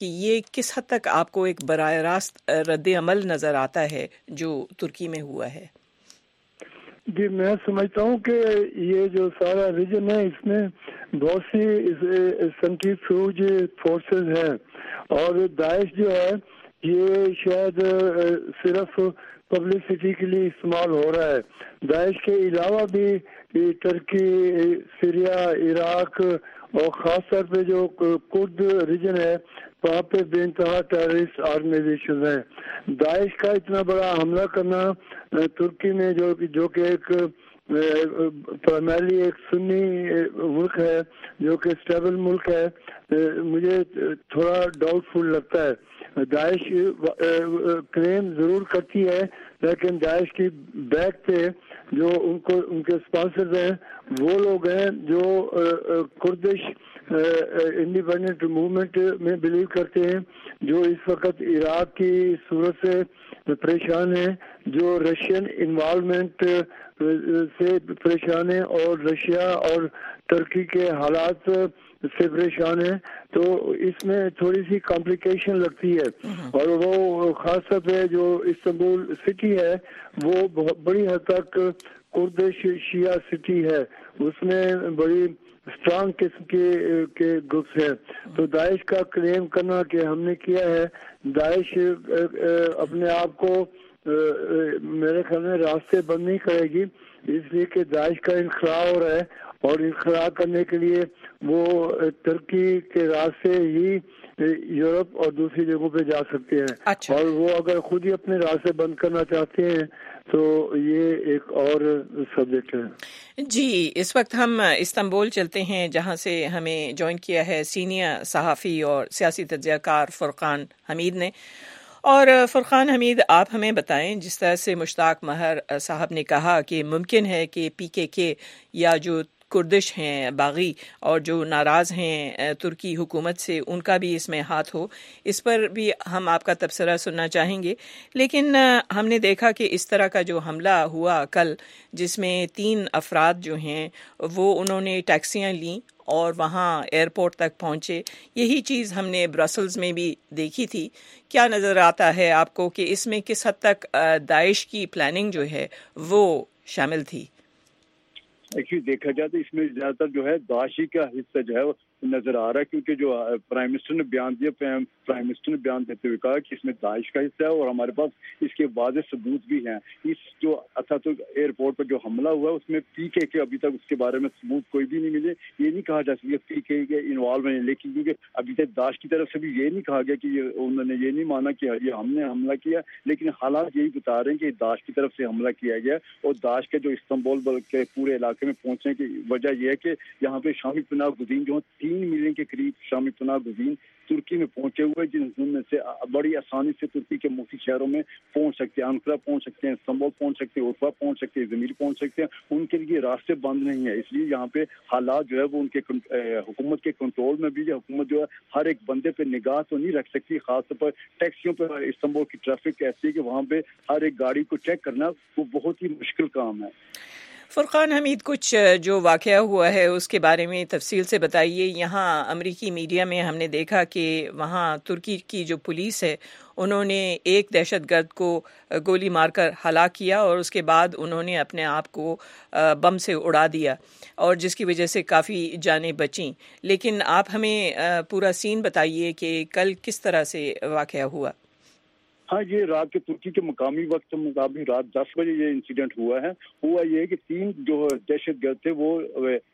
کہ یہ کس حد تک آپ کو ایک براہ راست رد عمل نظر آتا ہے جو ترکی میں ہوا ہے؟ جی میں سمجھتا ہوں کہ یہ جو سارا ریجن ہے اس میں بہت سی سینٹریفیوج فورسز ہیں، اور داعش جو ہے یہ شاید صرف پبلسٹی کے لیے استعمال ہو رہا ہے۔ داعش کے علاوہ بھی ترکی، سیریا، عراق اور خاص طور پہ جو کرد ریجن ہے وہاں پہ بے انتہا ٹیررسٹ آرگنائزیشن ہیں۔ داعش کا اتنا بڑا حملہ کرنا ترکی میں جو کہ ایک پرائمرلی ایک سنی ملک ہے، جو کہ اسٹیبل ملک ہے، مجھے تھوڑا ڈاؤٹ فل لگتا ہے۔ داعش کلیم ضرور کرتی ہے لیکن داعش کی بیک پہ جو ان کے اسپانسرز ہیں وہ لوگ ہیں جو کردش انڈیپینڈنٹ موومنٹ میں بلیو کرتے ہیں، جو اس وقت عراق کی صورت سے پریشان ہیں، جو رشین انوالومنٹ سے پریشان ہیں اور رشیا اور ترکی کے حالات سے پریشان ہیں۔ تو اس میں تھوڑی سی کمپلیکیشن لگتی ہے، اور وہ خاص طور پہ جو استنبول سٹی ہے وہ بڑی حد تک کردش شیعہ سٹی ہے، اس میں بڑی اسٹرانگ قسم کے گروپس ہیں۔ تو داعش کا کلیم کرنا کہ ہم نے کیا ہے، داعش اپنے آپ کو میرے خیال میں راستے بند نہیں کرے گی، اس لیے کہ داعش کا انخلاء ہو رہا ہے، اور انخلاء کرنے کے لیے وہ ترکی کے راستے ہی یورپ اور دوسری جگہوں پہ جا سکتے ہیں، اور وہ اگر خود ہی اپنے راستے بند کرنا چاہتے ہیں تو یہ ایک اور سبجیکٹ ہے۔ جی اس وقت ہم استنبول چلتے ہیں جہاں سے ہمیں جوائن کیا ہے سینئر صحافی اور سیاسی تجزیہ کار فرقان حمید نے۔ اور فرقان حمید، آپ ہمیں بتائیں، جس طرح سے مشتاق مہر صاحب نے کہا کہ ممکن ہے کہ PKK یا جو کردش ہیں باغی اور جو ناراض ہیں ترکی حکومت سے، ان کا بھی اس میں ہاتھ ہو، اس پر بھی ہم آپ کا تبصرہ سننا چاہیں گے۔ لیکن ہم نے دیکھا کہ اس طرح کا جو حملہ ہوا کل، جس میں 3 افراد جو ہیں وہ انہوں نے ٹیکسیاں لیں اور وہاں ایئرپورٹ تک پہنچے، یہی چیز ہم نے برسلز میں بھی دیکھی تھی۔ کیا نظر آتا ہے آپ کو کہ اس میں کس حد تک داعش کی پلاننگ جو ہے وہ شامل تھی؟ ایکچولی دیکھا جائے تو اس میں زیادہ تر جو ہے داعشی کا حصہ جو ہے وہ نظر آ رہا ہے، کیونکہ جو پرائم منسٹر نے بیان دیا، پرائم منسٹر نے بیان دیتے ہوئے کہا کہ اس میں داعش کا حصہ ہے، اور ہمارے پاس اس کے واضح ثبوت بھی ہیں۔ اس جو اتاتürk ایئرپورٹ پر جو حملہ ہوا اس میں PKK ابھی تک اس کے بارے میں ثبوت کوئی بھی نہیں ملے، یہ نہیں کہا جا سکتا PKK کے انوالو ہیں، لیکن کیونکہ ابھی تک داعش کی طرف سے بھی یہ نہیں کہا گیا کہ انہوں نے یہ نہیں مانا کہ یہ ہم نے حملہ کیا، لیکن حالات یہی بتا رہے ہیں کہ داعش کی طرف سے حملہ کیا گیا، اور داعش کے جو استنبول کے پورے علاقے میں پہنچنے کی وجہ یہ ہے کہ یہاں پہ شامی پناہ گزین جو 3 ملین کے قریب شامی پناہ گزین ترکی میں پہنچے ہوئے، جن میں سے بڑی آسانی سے ترکی کے مختلف شہروں میں پہنچ سکتے ہیں، انقرہ پہنچ سکتے ہیں، استنبول پہنچ سکتے ہیں، عرفہ پہنچ سکتے ہیں، زمیر پہنچ سکتے ہیں، ان کے لیے راستے بند نہیں ہیں۔ اس لیے یہاں پہ حالات جو ہے وہ ان کے حکومت کے کنٹرول میں بھی ہے۔ حکومت جو ہے ہر ایک بندے پہ نگاہ تو نہیں رکھ سکتی، خاص طور پر ٹیکسیوں پہ استنبول کی ٹریفک ایسی ہے کہ وہاں پہ ہر ایک گاڑی کو چیک کرنا وہ بہت ہی مشکل کام ہے۔ فرقان حمید، کچھ جو واقعہ ہوا ہے اس کے بارے میں تفصیل سے بتائیے۔ یہاں امریکی میڈیا میں ہم نے دیکھا کہ وہاں ترکی کی جو پولیس ہے انہوں نے ایک دہشت گرد کو گولی مار کر ہلاک کیا، اور اس کے بعد انہوں نے اپنے آپ کو بم سے اڑا دیا، اور جس کی وجہ سے کافی جانیں بچیں۔ لیکن آپ ہمیں پورا سین بتائیے کہ کل کس طرح سے واقعہ ہوا۔ ہاں، یہ رات کے ترکی کے مقامی وقت کے مطابق رات 10 بجے یہ انسیڈنٹ ہوا ہے۔ ہوا یہ کہ 3 جو دہشت گرد تھے وہ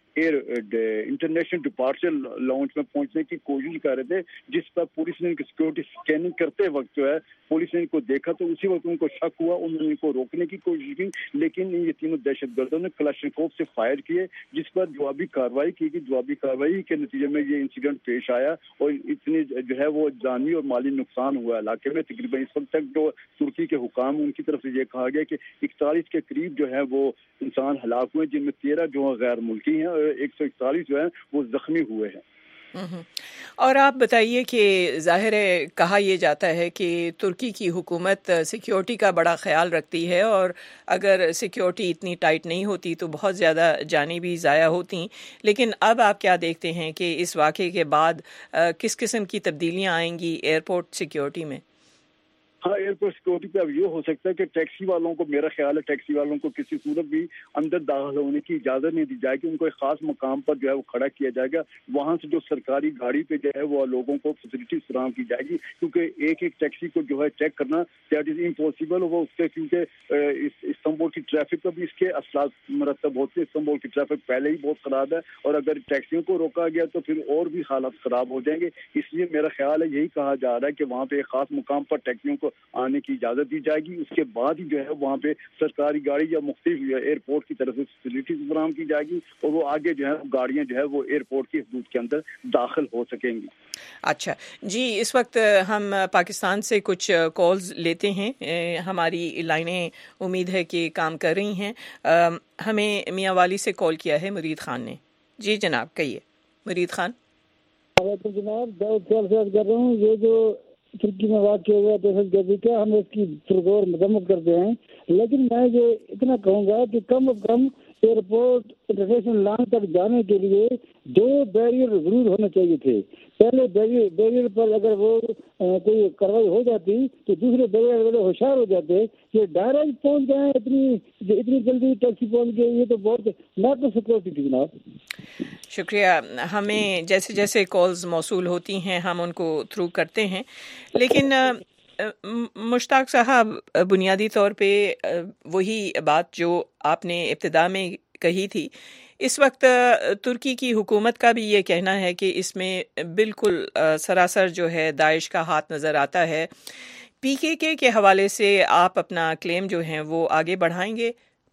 انٹرنیشنل ڈپارچر لاؤنج میں پہنچنے کی کوشش کر رہے تھے، جس پر پولیس نے سیکورٹی اسکیننگ کرتے وقت جو ہے پولیس نے ان کو دیکھا، تو اسی وقت ان کو شک ہوا، انہوں نے ان کو روکنے کی کوشش کی، لیکن یہ تینوں دہشت گردوں نے کلاشنکوف سے فائر کیے، جس پر جوابی کارروائی کی گئی۔ جوابی کارروائی کے نتیجے میں یہ انسیڈنٹ پیش آیا، اور اتنی جو ہے وہ جانی اور مالی نقصان ہوا علاقے میں۔ تقریباً اس وقت تک جو ترکی کے حکام ان کی طرف سے یہ کہا گیا کہ 41 کے قریب جو ہے وہ انسان ہلاک ہوئے، جن میں 13 جو غیر ملکی ہیں اور 141 جو ہے وہ زخمی ہوئے ہیں۔ اور آپ بتائیے کہ ظاہر ہے کہا یہ جاتا ہے کہ ترکی کی حکومت سیکیورٹی کا بڑا خیال رکھتی ہے، اور اگر سیکیورٹی اتنی ٹائٹ نہیں ہوتی تو بہت زیادہ جانیں بھی ضائع ہوتی، لیکن اب آپ کیا دیکھتے ہیں کہ اس واقعے کے بعد کس قسم کی تبدیلیاں آئیں گی ایئرپورٹ سیکیورٹی میں؟ ہاں، ایئرپورٹ سیکورٹی پہ اب یہ ہو سکتا ہے کہ ٹیکسی والوں کو، میرا خیال ہے ٹیکسی والوں کو کسی صورت بھی اندر داخل ہونے کی اجازت نہیں دی جائے گی. ان کو ایک خاص مقام پر جو ہے وہ کھڑا کیا جائے گا. وہاں سے جو سرکاری گاڑی پہ جو ہے وہ لوگوں کو فیسلٹیز فراہم کی جائے گی، کیونکہ ایک ایک ٹیکسی کو جو ہے چیک کرنا دیٹ از امپاسبل. وہ اس سے کیونکہ استنبول کی ٹریفک پر بھی اس کے اثرات مرتب ہوتے ہیں. استنبول کی ٹریفک پہلے ہی بہت خراب ہے، اور اگر ٹیکسیوں کو روکا گیا تو پھر اور بھی حالات خراب ہو جائیں گے. اس لیے میرا خیال ہے یہی کہا جا رہا ہے کہ وہاں پہ ایک خاص مقام پر ٹیکسیوں کو آنے کی اجازت دی جائے گی. اس کے بعد ہی جو ہے وہاں پہ سرکاری گاڑی یا مختلف ایئرپورٹ کی طرف سے فیسلٹیز فراہم کی جائے گی، اور وہ آگے جو ہے گاڑیاں جو ہے وہ ایئرپورٹ کی حدود کے اندر داخل ہو سکیں گی. اچھا جی، اس وقت ہم پاکستان سے کچھ کالز لیتے ہیں. ہماری لائنیں امید ہے کہ کام کر رہی ہیں. ہمیں میاں والی سے کال کیا ہے مرید خان نے. جی جناب کہیے مرید خان. جناب داؤد خیال سے کر رہا ہوں. یہ جو ترکی میں واقع ہوا دہشت گردی کا، ہم اس کی پرزور مذمت کرتے ہیں، لیکن میں یہ اتنا کہوں گا کہ کم از کم ایئرپورٹ انٹرنیشنل لائن تک جانے کے لیے 2 بیریئر ضرور ہونے چاہیے تھے. پہلے بیریئر پر اگر وہ کوئی کارروائی ہو جاتی تو دوسرے بیریئر والے ہوشیار ہو جاتے. یہ ڈائریکٹ پہنچ جائیں اتنی جلدی ٹیکسی پہنچ گئی، یہ تو بہت ناقص سیکورٹی تھی جناب. شکریہ. ہمیں جیسے جیسے کالز موصول ہوتی ہیں ہم ان کو تھرو کرتے ہیں، لیکن مشتاق صاحب بنیادی طور پہ وہی بات جو آپ نے ابتدا میں کہی تھی، اس وقت ترکی کی حکومت کا بھی یہ کہنا ہے کہ اس میں بالکل سراسر جو ہے داعش کا ہاتھ نظر آتا ہے. پی کے حوالے سے آپ اپنا کلیم جو ہیں وہ آگے بڑھائیں گے؟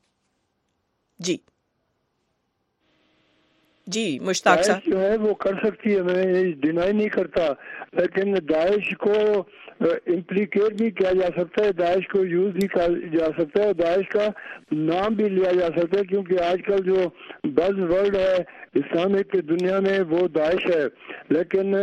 جی مشتاق داعش صاحب. جو ہے وہ کر سکتی ہے، میں یہ ڈینائی نہیں کرتا، لیکن داعش کو امپلیکیٹ بھی کیا جا سکتا ہے، داعش کو یوز بھی کیا جا سکتا ہے، داعش کا نام بھی لیا جا سکتا ہے، کیونکہ آج کل جو بز ورڈ ہے اسلامک دنیا میں وہ داعش ہے. لیکن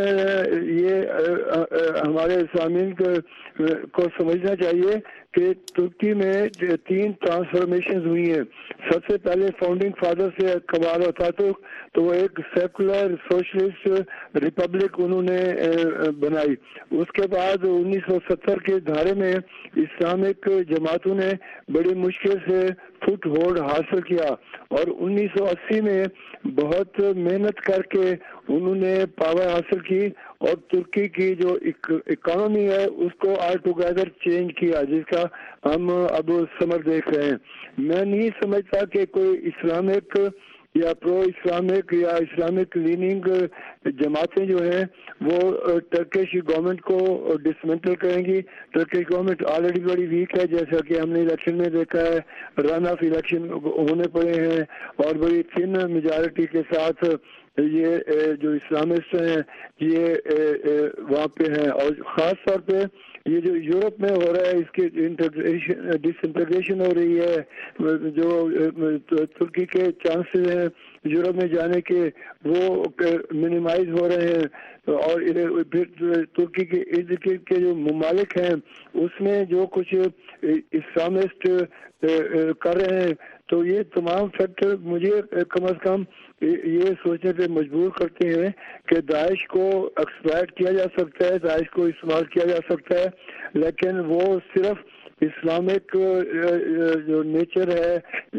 یہ ہمارے اسلامین کو سمجھنا چاہیے کہ ترکی میں 3 ٹرانسفارمیشنز ہوئی ہیں. سب سے پہلے فاؤنڈنگ فادر سے کمال اتاتürk، تو وہ ایک سیکولر سوشلسٹ ریپبلک انہوں نے بنائی. اس کے بعد 1970 کے دھارے میں اسلامک جماعتوں نے بڑی مشکل سے فٹ ہولڈ حاصل کیا، اور 1980 میں بہت محنت کر کے انہوں نے پاور حاصل کی، اور ترکی کی جو اکانومی ہے اس کو آل ٹوگیدر چینج کیا، جس کا ہم اب ثمر دیکھ رہے ہیں. میں نہیں سمجھتا کہ کوئی اسلامک یا پرو اسلامک یا اسلامک لیننگ جماعتیں جو ہیں وہ ٹرکش گورنمنٹ کو ڈسمنٹل کریں گی. ٹرکش گورنمنٹ آلریڈی بڑی ویک ہے، جیسا کہ ہم نے الیکشن میں دیکھا ہے، رن آف الیکشن ہونے پڑے ہیں، اور بڑی تھن میجارٹی کے ساتھ یہ جو اسلامسٹ ہیں یہ وہاں پہ ہیں. اور خاص طور پہ یہ جو یورپ میں ہو رہا ہے اس کی ڈس انٹیگریشن ہو رہی ہے، جو ترکی کے چانسز ہیں یورپ میں جانے کے وہ منیمائز ہو رہے ہیں. اور پھر ترکی کے ارد گرد کے جو ممالک ہیں اس میں جو کچھ اسلامسٹ کر رہے ہیں، تو یہ تمام فیکٹر مجھے کم از کم یہ سوچنے پہ مجبور کرتے ہیں کہ داعش کو ایکسپلائٹ کیا جا سکتا ہے، داعش کو استعمال کیا جا سکتا ہے، لیکن وہ صرف اسلامک جو نیچر ہے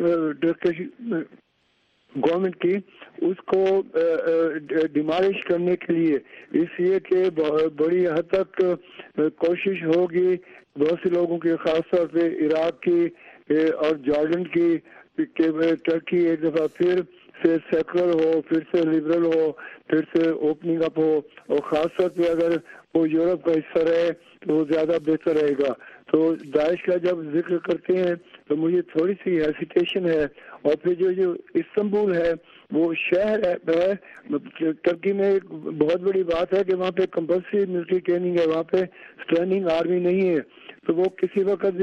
گورنمنٹ کی اس کو ڈیمالش کرنے کے لیے، اس لیے کہ بڑی حد تک کوشش ہوگی بہت سے لوگوں کی، خاص طور پہ عراق کی اور جارڈن کی، کہ ٹرکی ایک دفعہ پھر سے سیکولر ہو، پھر سے لبرل ہو، پھر سے اوپننگ اپ ہو، اور خاص طور پہ اگر وہ یورپ کا حصہ رہے تو وہ زیادہ بہتر رہے گا. تو داعش کا جب ذکر کرتے ہیں تو مجھے تھوڑی سی ہیسیٹیشن ہے. اور پھر جو استنبول ہے وہ شہر ہے ترکی میں، ایک بہت بڑی بات ہے کہ وہاں پہ کمپلسری ملٹری ٹریننگ ہے، وہاں پہ اسٹینڈنگ آرمی نہیں ہے، تو وہ کسی وقت بھی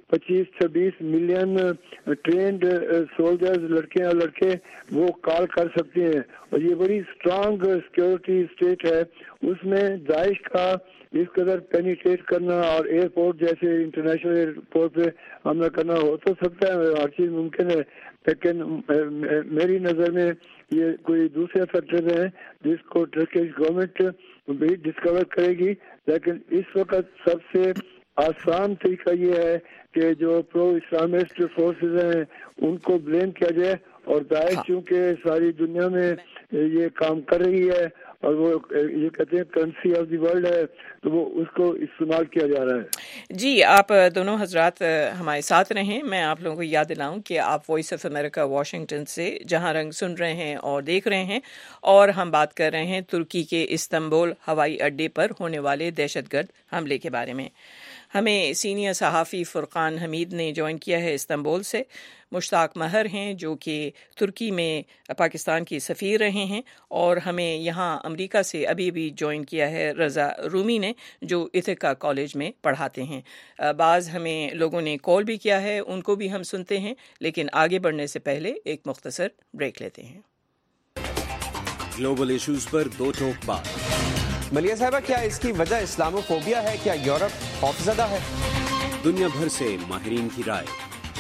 25-26 मिलियन ट्रेंड सोल्जर्स लड़के और लड़के वो कॉल कर सकते हैं और ये बड़ी स्ट्रांग सिक्योरिटी स्टेट है। उसमें दाइश का इस कदर पेनिट्रेट करना और एयरपोर्ट जैसे इंटरनेशनल एयरपोर्ट पे हमला करना हो तो सकता है, हर चीज मुमकिन है, लेकिन मेरी नज़र में ये कोई दूसरे फैक्टर हैं जिसको टर्किश गवर्नमेंट भी डिस्कवर करेगी। लेकिन इस वक्त सबसे आसान तरीका ये है कि जो प्रो इस्लामिस्ट फोर्सेस हैं उनको ब्लेम किया जाए और दाइश चूँकि सारी दुनिया में ये काम कर रही है और वो ये कहते हैं करेंसी ऑफ द वर्ल्ड है तो वो उसको इस्तेमाल किया जा रहा है। जी, आप दोनों हजरात हमारे साथ रहें। मैं आप लोगों को याद दिलाऊं कि आप वॉइस ऑफ अमेरिका वाशिंगटन से जहां रंग सुन रहे हैं और देख रहे हैं और हम बात कर रहे हैं तुर्की के इस्तांबुल हवाई अड्डे पर होने वाले दहशतगर्द हमले के बारे में। हमें सीनियर सहाफ़ी फुरकान हमीद ने ज्वाइन किया है इस्तांबुल से। मुश्ताक महर हैं जो कि तुर्की में पाकिस्तान की सफ़ीर रहे हैं और हमें यहाँ अमेरिका से अभी भी ज्वाइन किया है रज़ा रूमी ने जो इथिका कॉलेज में पढ़ाते हैं। बाज़ हमें लोगों ने कॉल भी किया है, उनको भी हम सुनते हैं, लेकिन आगे बढ़ने से पहले एक मुख्तसर ब्रेक लेते हैं। ग्लोबल इश्यूज पर दो टोक बात। मलिया साहिबा, क्या इसकी वजह इस्लामोफोबिया है? क्या यूरोप खौफज़दा है? दुनिया भर से माहिरीन की राय।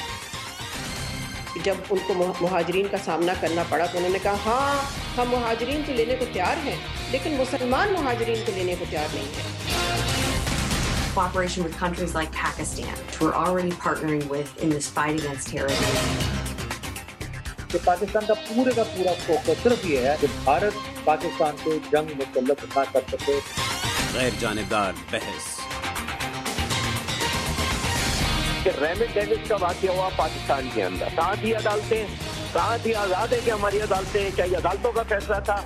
जब उनको मुहाजिरीन का सामना करना पड़ा तो उन्होंने कहा हाँ हम मुहाजिरीन को लेने को तैयार हैं, लेकिन मुसलमान मुहाजिरीन को लेने को तैयार नहीं है। Cooperation with countries like Pakistan, which we're already partnering with in this fight against terrorism. कि पाकिस्तान का पूरा फोकस सिर्फ ये है कि भारत पाकिस्तान को जंग मुसल्लत ना कर सके। गैर जानिबदार बहस। रेमिट डेविस का वाक़या हुआ पाकिस्तान के अंदर, कहाँ थी अदालतें, कहाँ थी आज़ाद है कि हमारी अदालतें, क्या ये अदालतों का फैसला था?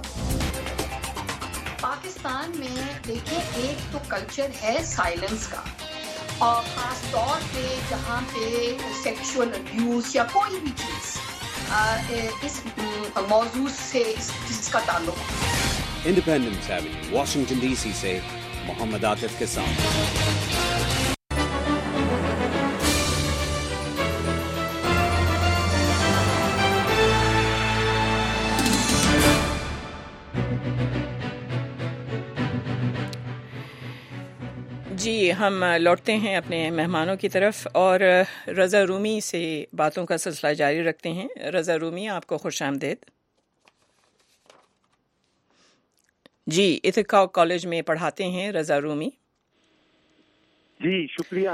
पाकिस्तान में देखिए एक तो कल्चर है साइलेंस का और ख़ास तौर पे जहाँ पे सेक्सुअल अब्यूज़ या कोई भी चीज़ इस मौजूद से जिसका ताल्लुक। इंडिपेंडेंस एवेन्यू वाशिंगटन डीसी से मोहम्मद आतिफ के साथ। जी, हम लौटते हैं अपने मेहमानों की तरफ और रज़ा रूमी से बातों का सिलसिला जारी रखते हैं। रज़ा रूमी, आपको खुशामदीद। जी, इथिका कॉलेज में पढ़ाते हैं रज़ा रूमी। जी शुक्रिया।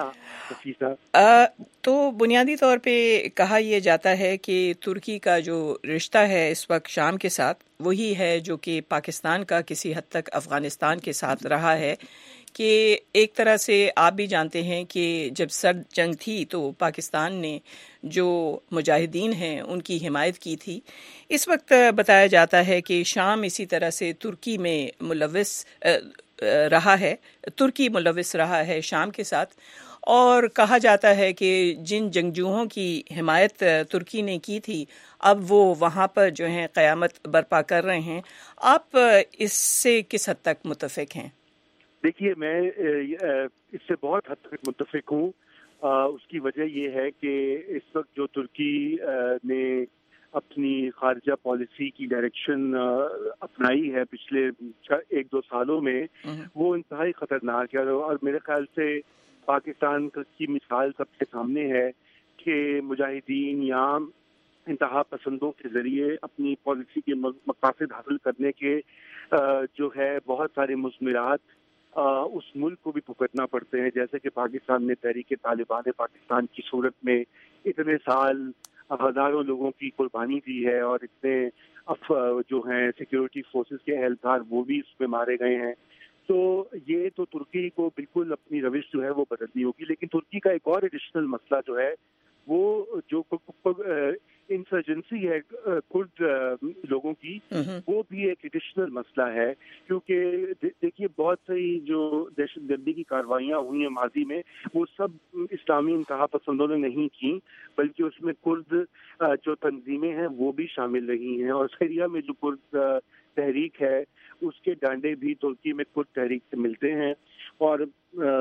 तो बुनियादी तौर पे कहा यह जाता है कि तुर्की का जो रिश्ता है इस वक्त शाम के साथ वही है जो कि पाकिस्तान का किसी हद तक अफ़गानिस्तान के साथ रहा है कि एक तरह से आप भी जानते हैं कि जब सर्द जंग थी तो पाकिस्तान ने जो मुजाहिदीन हैं उनकी हिमायत की थी। इस वक्त बताया जाता है कि शाम इसी तरह से तुर्की में मुलविस रहा है, तुर्की मुलविस रहा है शाम के साथ, और कहा जाता है कि जिन जंगजूओं की हिमायत तुर्की ने की थी अब वो वहाँ पर जो हैं क़यामत बर्पा कर रहे हैं। आप इससे किस हद तक मुत्तफिक हैं? देखिए, मैं इससे बहुत हद तक मुत्तफिक हूँ। उसकी वजह ये है कि इस वक्त जो तुर्की ने अपनी खारजा पॉलिसी की डायरेक्शन अपनाई है पिछले 1-2 सालों में, वो इंतहाई ख़तरनाक है। और मेरे ख्याल से पाकिस्तान की मिसाल सबके सामने है कि मुजाहिदीन या इंतहा पसंदों के ज़रिए अपनी पॉलिसी के मकासद हासिल करने के जो है बहुत सारे मुज़मिरात उस मुल्क को भी भुगतना पड़ते हैं। जैसे कि पाकिस्तान ने तहरीक तालिबान पाकिस्तान की सूरत में इतने साल हज़ारों लोगों की कुर्बानी दी है और इतने जो हैं सिक्योरिटी फोर्सेस के एहलकार वो भी इसमें मारे गए हैं। तो ये तो तुर्की को बिल्कुल अपनी रविश जो है वो बदलनी होगी। लेकिन तुर्की का एक और एडिशनल मसला जो है वो जो इंसर्जेंसी है कुर्द लोगों की, वो भी एक एडिशनल मसला है। क्योंकि देखिए, बहुत सारी जो दहशतगर्दी की कार्रवाइयाँ हुई हैं माजी में, वो सब इस्लामी इंतहा पसंदों ने नहीं की, बल्कि उसमें कुर्द जो तंजीमें हैं वो भी शामिल रही हैं। और सीरिया में जो कुर्द तहरीक है उसके डांडे भी तुर्की में कुर्द तहरीक से मिलते हैं। और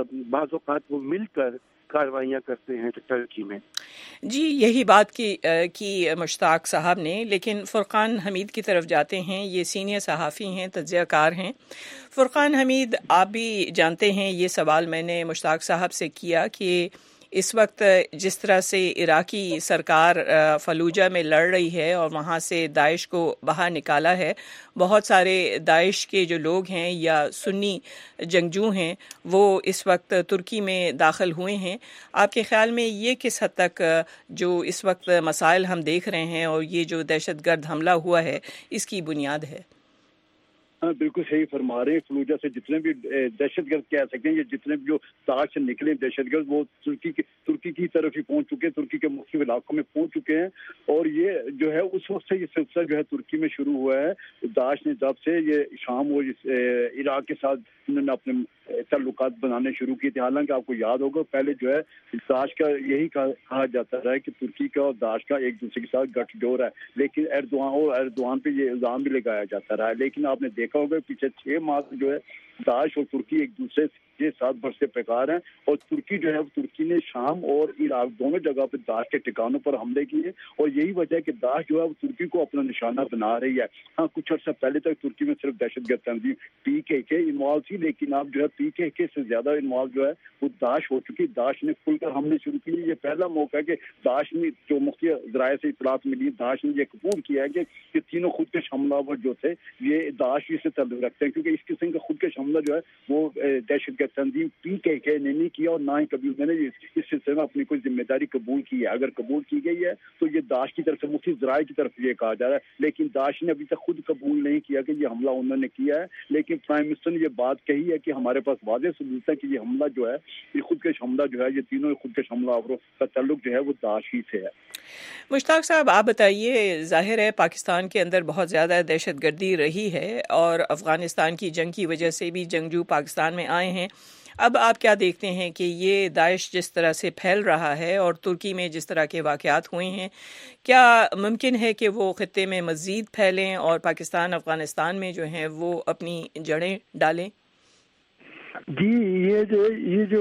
بعض اوقات وہ مل کر کاروائیاں کرتے ہیں ترکی میں. جی یہی بات کی مشتاق صاحب نے، لیکن فرقان حمید کی طرف جاتے ہیں. یہ سینئر صحافی ہیں، تجزیہ کار ہیں. فرقان حمید، آپ بھی جانتے ہیں یہ سوال میں نے مشتاق صاحب سے کیا کہ اس وقت جس طرح سے عراقی سرکار فلوجہ میں لڑ رہی ہے اور وہاں سے داعش کو باہر نکالا ہے، بہت سارے داعش کے جو لوگ ہیں یا سنی جنگجو ہیں وہ اس وقت ترکی میں داخل ہوئے ہیں. آپ کے خیال میں یہ کس حد تک جو اس وقت مسائل ہم دیکھ رہے ہیں اور یہ جو دہشت گرد حملہ ہوا ہے اس کی بنیاد ہے؟ ہاں بالکل صحیح فرما رہے ہیں. فلوجہ سے جتنے بھی دہشت گرد کہہ سکتے ہیں، یہ جتنے بھی جو تاج سے نکلے دہشت گرد وہ ترکی کی طرف ہی پہنچ چکے، ترکی کے مختلف علاقوں میں پہنچ چکے ہیں. اور یہ جو ہے اس وقت سے یہ سلسلہ جو ہے ترکی میں شروع ہوا ہے. داعش نے جب سے یہ شام اور عراق کے ساتھ انہوں نے اپنے تعلقات بنانے شروع کیے تھے. حالانکہ آپ کو یاد ہوگا پہلے جو ہے داعش کا یہی کہا جاتا رہا ہے کہ ترکی کا اور داعش کا ایک دوسرے کے ساتھ گٹھ جوڑ ہے، لیکن ایردوان پہ یہ الزام بھی لگایا جاتا رہا ہے. لیکن آپ نے دیکھا ہوگا پیچھے 6 ماہ جو ہے داعش اور ترکی ایک دوسرے کے ساتھ برسے پیکار ہیں. اور ترکی جو ہے ترکی نے شام اور عراق دونوں جگہ پہ داعش کے ٹھکانوں پر حملے کیے، اور یہی وجہ ہے کہ داعش جو ہے وہ ترکی کو اپنا نشانہ بنا رہی ہے. ہاں کچھ عرصہ پہلے تک ترکی میں صرف دہشت گرد تنظیم PKK انوالو تھی، لیکن اب جو ہے PKK سے زیادہ انوالو جو ہے وہ داعش ہو چکی. داعش نے کھل کر حملے شروع کیے. یہ پہلا موقع ہے کہ داعش نے جو مختلف ذرائع سے اطلاعات ملی، داعش نے یہ قبول کیا ہے کہ یہ تینوں خودکش حملہ ور جو تھے یہ داعش سے تعلق رکھتے ہیں، کیونکہ اس قسم کا خودکش حملہ جو ہے وہ دہشت گرد تنظیم PKK نے نہیں کیا، اور نہ ہی کبھی انہوں نے اس سلسلے میں اپنی کوئی ذمہ داری قبول کی ہے. اگر قبول کی گئی ہے تو یہ داعش کی طرف سے مختلف ذرائع کی طرف یہ کہا جا رہا ہے، لیکن داعش نے ابھی تک خود قبول نہیں کیا کہ یہ حملہ انہوں نے کیا ہے. لیکن پرائم منسٹر نے یہ بات کہی ہے کہ ہمارے پاس واضح ثبوت ہے کہ یہ حملہ جو ہے، یہ خودکش حملہ جو ہے، یہ تینوں خودکش حملہ آوروں کا تعلق جو ہے وہ داعش ہی سے ہے. مشتاق صاحب آپ بتائیے، ظاہر ہے پاکستان کے اندر بہت زیادہ دہشت گردی رہی ہے اور افغانستان کی جنگ کی وجہ سے بھی جنگجو پاکستان میں آئے ہیں. اب آپ کیا دیکھتے ہیں کہ یہ داعش جس طرح سے پھیل رہا ہے اور ترکی میں جس طرح کے واقعات ہوئے ہیں، کیا ممکن ہے کہ وہ خطے میں مزید پھیلیں اور پاکستان افغانستان میں جو ہیں وہ اپنی جڑیں ڈالیں؟ جی یہ جو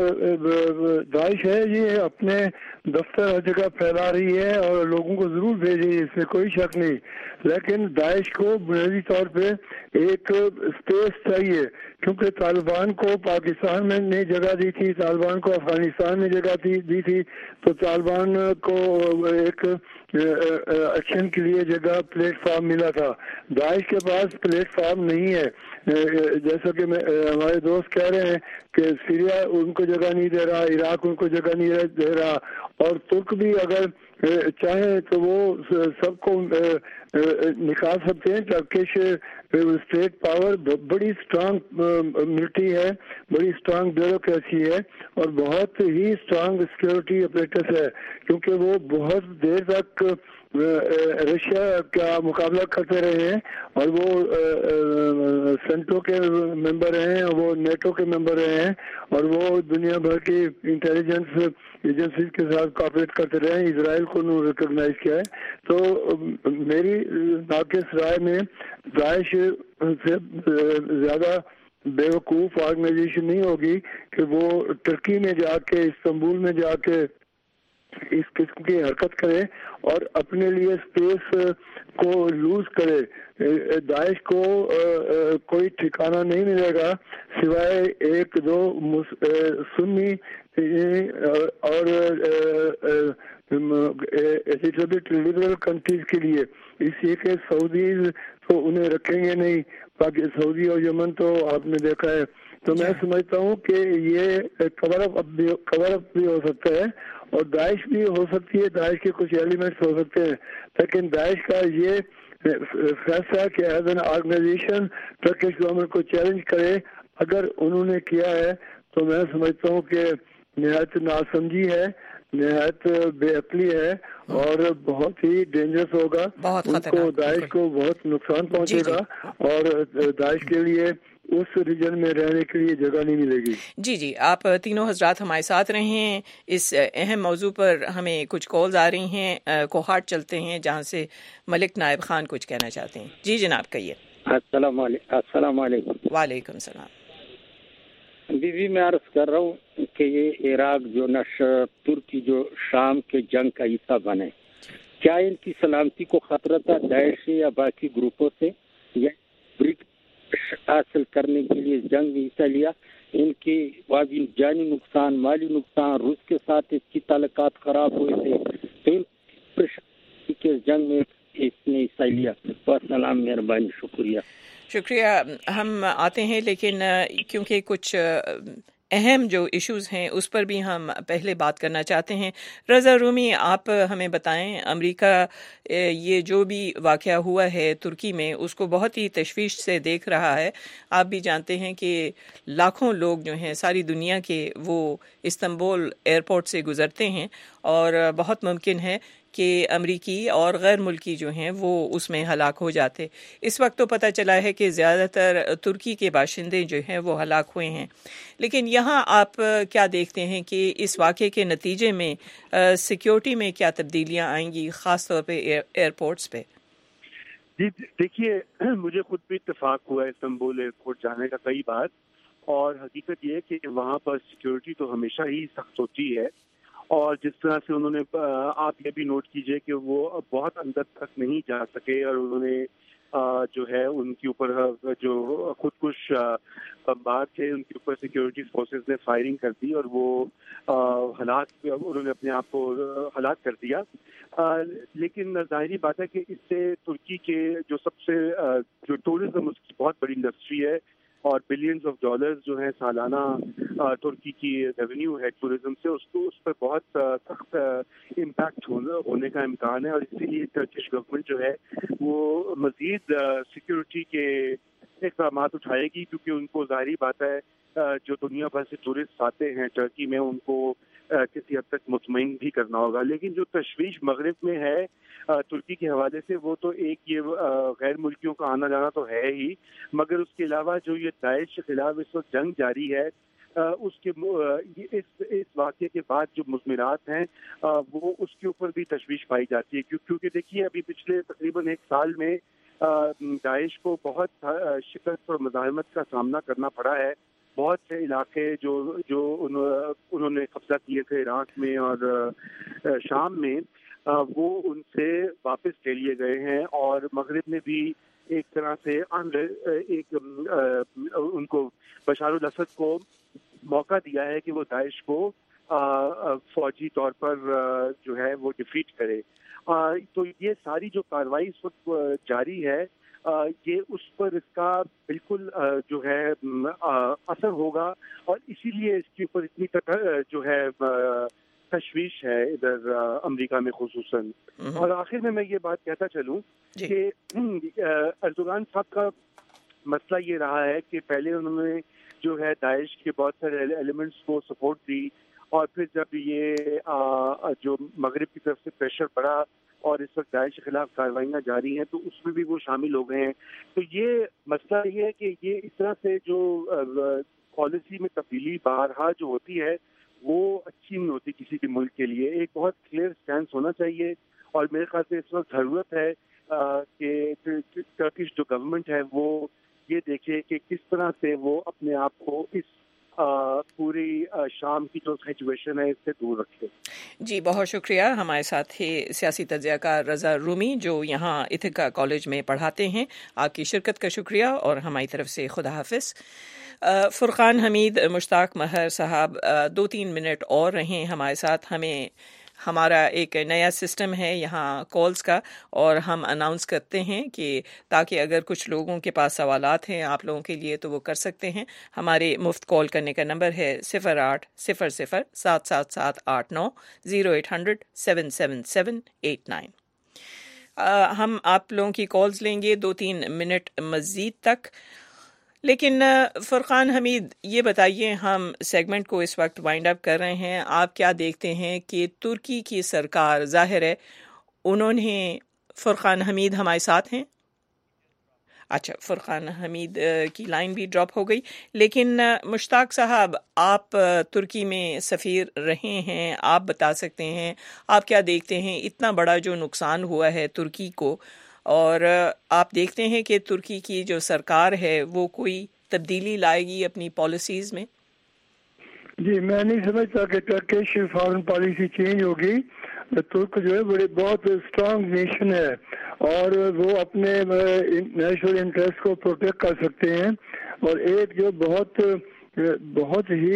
داعش ہے یہ اپنے دفتر ہر جگہ پھیلا رہی ہے اور لوگوں کو ضرور بھیجے، اس میں کوئی شک نہیں. لیکن داعش کو بنیادی طور پہ ایک اسپیس چاہیے، کیونکہ طالبان کو پاکستان میں نے جگہ دی تھی، طالبان کو افغانستان میں جگہ دی تھی، تو طالبان کو ایک ایکشن کے لیے جگہ پلیٹ فارم ملا تھا. داعش کے پاس پلیٹ فارم نہیں ہے. جیسا کہ ہمارے دوست کہہ رہے ہیں کہ سیریا ان کو جگہ نہیں دے رہا، عراق ان کو جگہ نہیں دے رہا، اور ترک بھی اگر چاہیں تو وہ سب کو نکال سکتے ہیں. ٹرکش اسٹیٹ پاور بڑی اسٹرانگ ملٹری ہے، بڑی اسٹرانگ بیوروکریسی ہے اور بہت ہی اسٹرانگ سیکورٹی اپریٹس ہے، کیونکہ وہ بہت دیر تک رشیا کا مقابلہ کرتے رہے ہیں اور وہ سینٹو کے ممبر ہیں، وہ نیٹو کے ممبر رہے ہیں اور وہ دنیا بھر کی انٹیلیجنس ایجنسیز کے ساتھ کوآپریٹ کرتے رہے ہیں. اسرائیل کو انہوں نے ریکگنائز کیا ہے. تو میری ناقص رائے میں داعش سے زیادہ بیوقوف آرگنائزیشن نہیں ہوگی کہ وہ ترکی میں جا کے، استنبول میں جا کے اس قسم کی حرکت کرے اور اپنے لیے اسپیس کو لوز کرے. داعش کو کوئی ٹھکانہ نہیں ملے گا سوائے ایک دو سنی اور لبرل کنٹریز کے لیے. اس لیے کہ سعودیز تو انہیں رکھیں گے نہیں، باقی سعودی اور یمن تو آپ نے دیکھا ہے. تو میں سمجھتا ہوں کہ یہ کور اپ بھی ہو سکتا ہے اور داعش بھی ہو سکتی ہے، داعش کے کچھ ایلیمنٹس ہو سکتے ہیں، لیکن داعش کا یہ فیصلہ کہ as an organisation Turkish government کو چیلنج کرے، اگر انہوں نے کیا ہے تو میں سمجھتا ہوں کہ نہایت ناسمجھی ہے، نہایت بے عقلی ہے اور بہت ہی ڈینجرس ہوگا. ان کو داعش کو بہت نقصان پہنچے گا اور داعش کے لیے اس ریجن میں رہنے کے لیے جگہ نہیں ملے گی. جی آپ تینوں حضرات ہمارے ساتھ رہے ہیں. اس اہم موضوع پر ہمیں کچھ کالز آ رہی ہیں، کوہاٹ چلتے ہیں جہاں سے ملک نائب خان کچھ کہنا چاہتے ہیں. جی جناب کہیے. السلام علیکم. وعلیکم السلام. अभी मैं अर्ज कर रहा हूँ कि ये इराक जो तुर्की जो शाम के जंग का हिस्सा बने, क्या इनकी सलामती को खतरा था दाइश से या बाकी ग्रुपों से, या हासिल करने के लिए जंग में हिस्सा लिया? इनके वाजिब जानी नुकसान, माली नुकसान, रूस के साथ इसकी ताल्लुकात खराब हुए थे, तो इन के जंग में इसने हिस्सा लिया। सलाम, मेहरबानी, शुक्रिया। हम आते हैं, लेकिन क्योंकि कुछ अहम जो इश्यूज़ हैं उस पर भी हम पहले बात करना चाहते हैं। रज़ा रूमी, आप हमें बताएं, अमेरिका ये जो भी वाक़या हुआ है तुर्की में उसको बहुत ही तशवीश से देख रहा है। आप भी जानते हैं कि लाखों लोग जो हैं सारी दुनिया के वो इस्तांबुल एयरपोर्ट से गुज़रते हैं और बहुत मुमकिन है कि अमरीकी और गैर मुल्की जो हैं वो उसमें हलाक हो जाते। इस वक्त तो पता चला है कि ज़्यादातर तुर्की के बाशिंदे जो हैं वो हलाक हुए हैं, लेकिन यहाँ आप क्या देखते हैं कि इस वाक़े के नतीजे में सिक्योरिटी में क्या तब्दीलियाँ आएंगी, ख़ास तौर पे एयरपोर्ट्स पे? जी देखिए, मुझे खुद भी इत्तेफाक हुआ इस्तांबुल एयरपोर्ट जाने का कई बार, और हकीकत ये है कि वहाँ पर सिक्योरिटी तो हमेशा ही सख्त होती है, और जिस तरह से उन्होंने, आप ये भी नोट कीजिए कि वो बहुत अंदर तक नहीं जा सके, और उन्होंने जो है उनके ऊपर जो खुदकुश बमबार थे उनके ऊपर सिक्योरिटी फोर्सेस ने फायरिंग कर दी, और वो उन्होंने अपने आप को हलाक कर दिया। लेकिन जाहिर बात है कि इससे तुर्की के जो सबसे जो टूरिज्म उसकी बहुत बड़ी इंडस्ट्री है, और बिलियंस ऑफ डॉलर्स जो है सालाना तुर्की की रेवेन्यू है टूरिज्म से, उस पर बहुत सख्त इम्पैक्ट होने का इम्कान है, और इसीलिए टर्किश गवर्नमेंट जो है वो मज़ीद सिक्योरिटी के इक़दाम उठाएगी, क्योंकि उनको ज़ाहिरी बात है जो दुनिया भर से टूरिस्ट आते हैं टर्की में उनको किसी हद तक मुतमईन भी करना होगा। लेकिन जो तशवीश मगरिब में है तुर्की के हवाले से, वो तो एक ये गैर मुल्कियों का आना जाना तो है ही, मगर उसके अलावा जो ये दाइश के खिलाफ इस वक्त जंग जारी है, उसके इस वाक़े के बाद जो मुज़मिरात हैं वो उसके ऊपर भी तशवीश पाई जाती है, क्योंकि देखिए अभी पिछले तकरीबन एक साल में दाइश को बहुत शिकस्त और मज़ाहमत का सामना करना पड़ा है। बहुत से इलाके जो उन्होंने कब्जा किए थे इराक में और शाम में, वो उनसे वापस ले लिए गए हैं, और मगरिब में भी एक तरह से उनको बशार अल असद को मौका दिया है कि वो दाइश को फौजी तौर पर जो है वो डिफीट करे। तो ये सारी जो कार्रवाई इस वक्त जारी है, ये उस पर इसका बिल्कुल जो है असर होगा, और इसीलिए इसके ऊपर इतनी जो है तशवीश है इधर अमेरिका में खुसूसन। और आखिर में मैं ये बात कहता चलूं कि अर्दोगान साहब का मसला ये रहा है कि पहले उन्होंने जो है दाइश के बहुत सारे एलिमेंट्स को सपोर्ट दी, और फिर जब ये जो मगरिब की तरफ से प्रेशर पड़ा और इस वक्त दाइश के खिलाफ कार्रवाइयाँ जारी हैं, तो उसमें भी वो शामिल हो गए हैं। तो ये मसला ये है कि ये इस तरह से जो पॉलिसी में तब्दीली बारहा जो होती है वो अच्छी नहीं होती किसी भी मुल्क के लिए। एक बहुत क्लियर स्टैंस होना चाहिए, और मेरे ख्याल से इस वक्त ज़रूरत है कि टर्किश जो गवर्नमेंट है वो ये देखे कि किस तरह से वो अपने आप को इस पूरी शाम की जो सिचुएशन है इससे दूर रखे। जी बहुत शुक्रिया। हमारे साथ ही सियासी तज्ज़ियाकार रज़ा रूमी जो यहाँ इथिका कॉलेज में पढ़ाते हैं, आपकी शिरकत का शुक्रिया और हमारी तरफ से खुदा हाफिज़। फुरकान हमीद, मुश्ताक महर साहब 2-3 मिनट और रहें हमारे साथ। हमारा एक नया सिस्टम है यहाँ कॉल्स का, और हम अनाउंस करते हैं कि ताकि अगर कुछ लोगों के पास सवालात हैं आप लोगों के लिए तो वो कर सकते हैं। हमारे मुफ्त कॉल करने का नंबर है 0800-777-89 0800 777-89। हम आप लोगों की कॉल्स लेंगे 2-3 मिनट मज़ीद तक। लेकिन फुरकान हमीद, ये बताइए, हम सेगमेंट को इस वक्त वाइंड अप कर रहे हैं, आप क्या देखते हैं कि तुर्की की सरकार, जाहिर है उन्होंने, फुरकान हमीद हमारे साथ हैं? अच्छा, फुरकान हमीद की लाइन भी ड्रॉप हो गई। लेकिन मुश्ताक साहब, आप तुर्की में सफ़ीर रहे हैं, आप बता सकते हैं आप क्या देखते हैं इतना बड़ा जो नुकसान हुआ है तुर्की को, और आप देखते हैं कि तुर्की की जो सरकार है वो कोई तब्दीली लाएगी अपनी पॉलिसीज़ में? جی میں نہیں سمجھتا کہ ٹرکش فارن پالیسی چینج ہوگی. ترک جو ہے بہت اسٹرانگ نیشن ہے اور وہ اپنے نیشنل انٹرسٹ کو پروٹیکٹ کر سکتے ہیں. اور ایک جو بہت ہی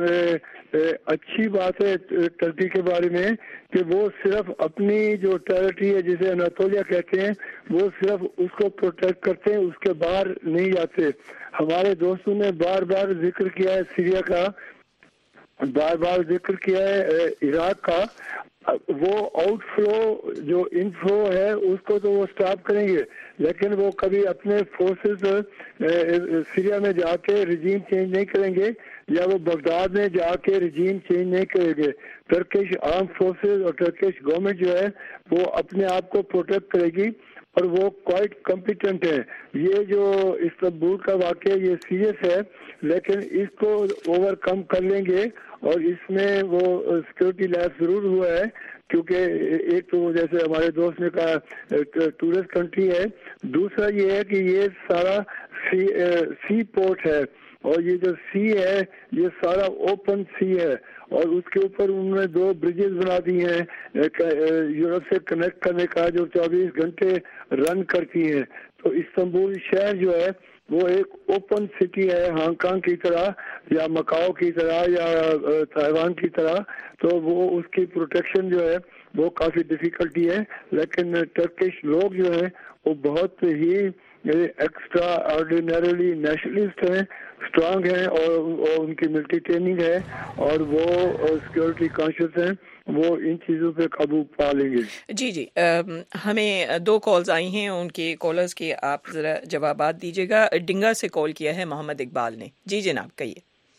اچھی بات ہے ترکی کے بارے میں کہ وہ صرف اپنی جو ٹیریٹری ہے جسے اناطولیہ کہتے ہیں وہ صرف اس کو پروٹیکٹ کرتے ہیں, اس کے باہر نہیں جاتے. ہمارے دوستوں نے بار بار ذکر کیا ہے سیریا کا, بار بار ذکر کیا ہے عراق کا. وہ آؤٹ فلو جو ان فلو ہے اس کو تو وہ سٹاپ کریں گے, لیکن وہ کبھی اپنے فورسز سیریا میں جا کے رجیم چینج نہیں کریں گے یا وہ بغداد میں جا کے رجیم چینج نہیں کریں گے. ٹرکش آرم فورسز اور ٹرکش گورنمنٹ جو ہے وہ اپنے آپ کو پروٹیکٹ کرے گی اور وہ کوائٹ کمپیٹنٹ ہے. یہ جو استنبول کا واقعہ یہ سیریس ہے لیکن اس کو اوور کم کر لیں گے اور اس میں وہ سیکورٹی لیس ضرور ہوا ہے کیونکہ ایک تو جیسے ہمارے دوست نے کہا ٹورسٹ کنٹری ہے, دوسرا یہ ہے کہ یہ سارا سی پورٹ ہے اور یہ جو سی ہے یہ سارا اوپن سی ہے اور اس کے اوپر انہوں نے 2 برجز بنا دی ہیں یورپ سے کنیکٹ کرنے کا جو 24 گھنٹے رن کرتی ہیں. تو استنبول شہر جو ہے وہ ایک اوپن سٹی ہے ہانگ کانگ کی طرح یا مکاؤ کی طرح یا تائیوان کی طرح, تو وہ اس کی پروٹیکشن جو ہے وہ کافی ڈیفیکلٹی ہے. لیکن ٹرکش لوگ جو ہیں وہ بہت ہی ایکسٹرا آرڈینریلی نیشنلسٹ ہیں, اسٹرانگ ہیں اور ان کی ملٹری ٹریننگ ہے اور وہ سیکورٹی کانشیس ہیں, وہ ان چیزوں پہ قابو پا لیں گے. جی ہمیں 2 کالز آئی ہیں, ان کے کالرز کے آپ ذرا جوابات دیجیے گا. ڈنگا سے کال کیا ہے محمد اقبال نے. جی جناب کہیے.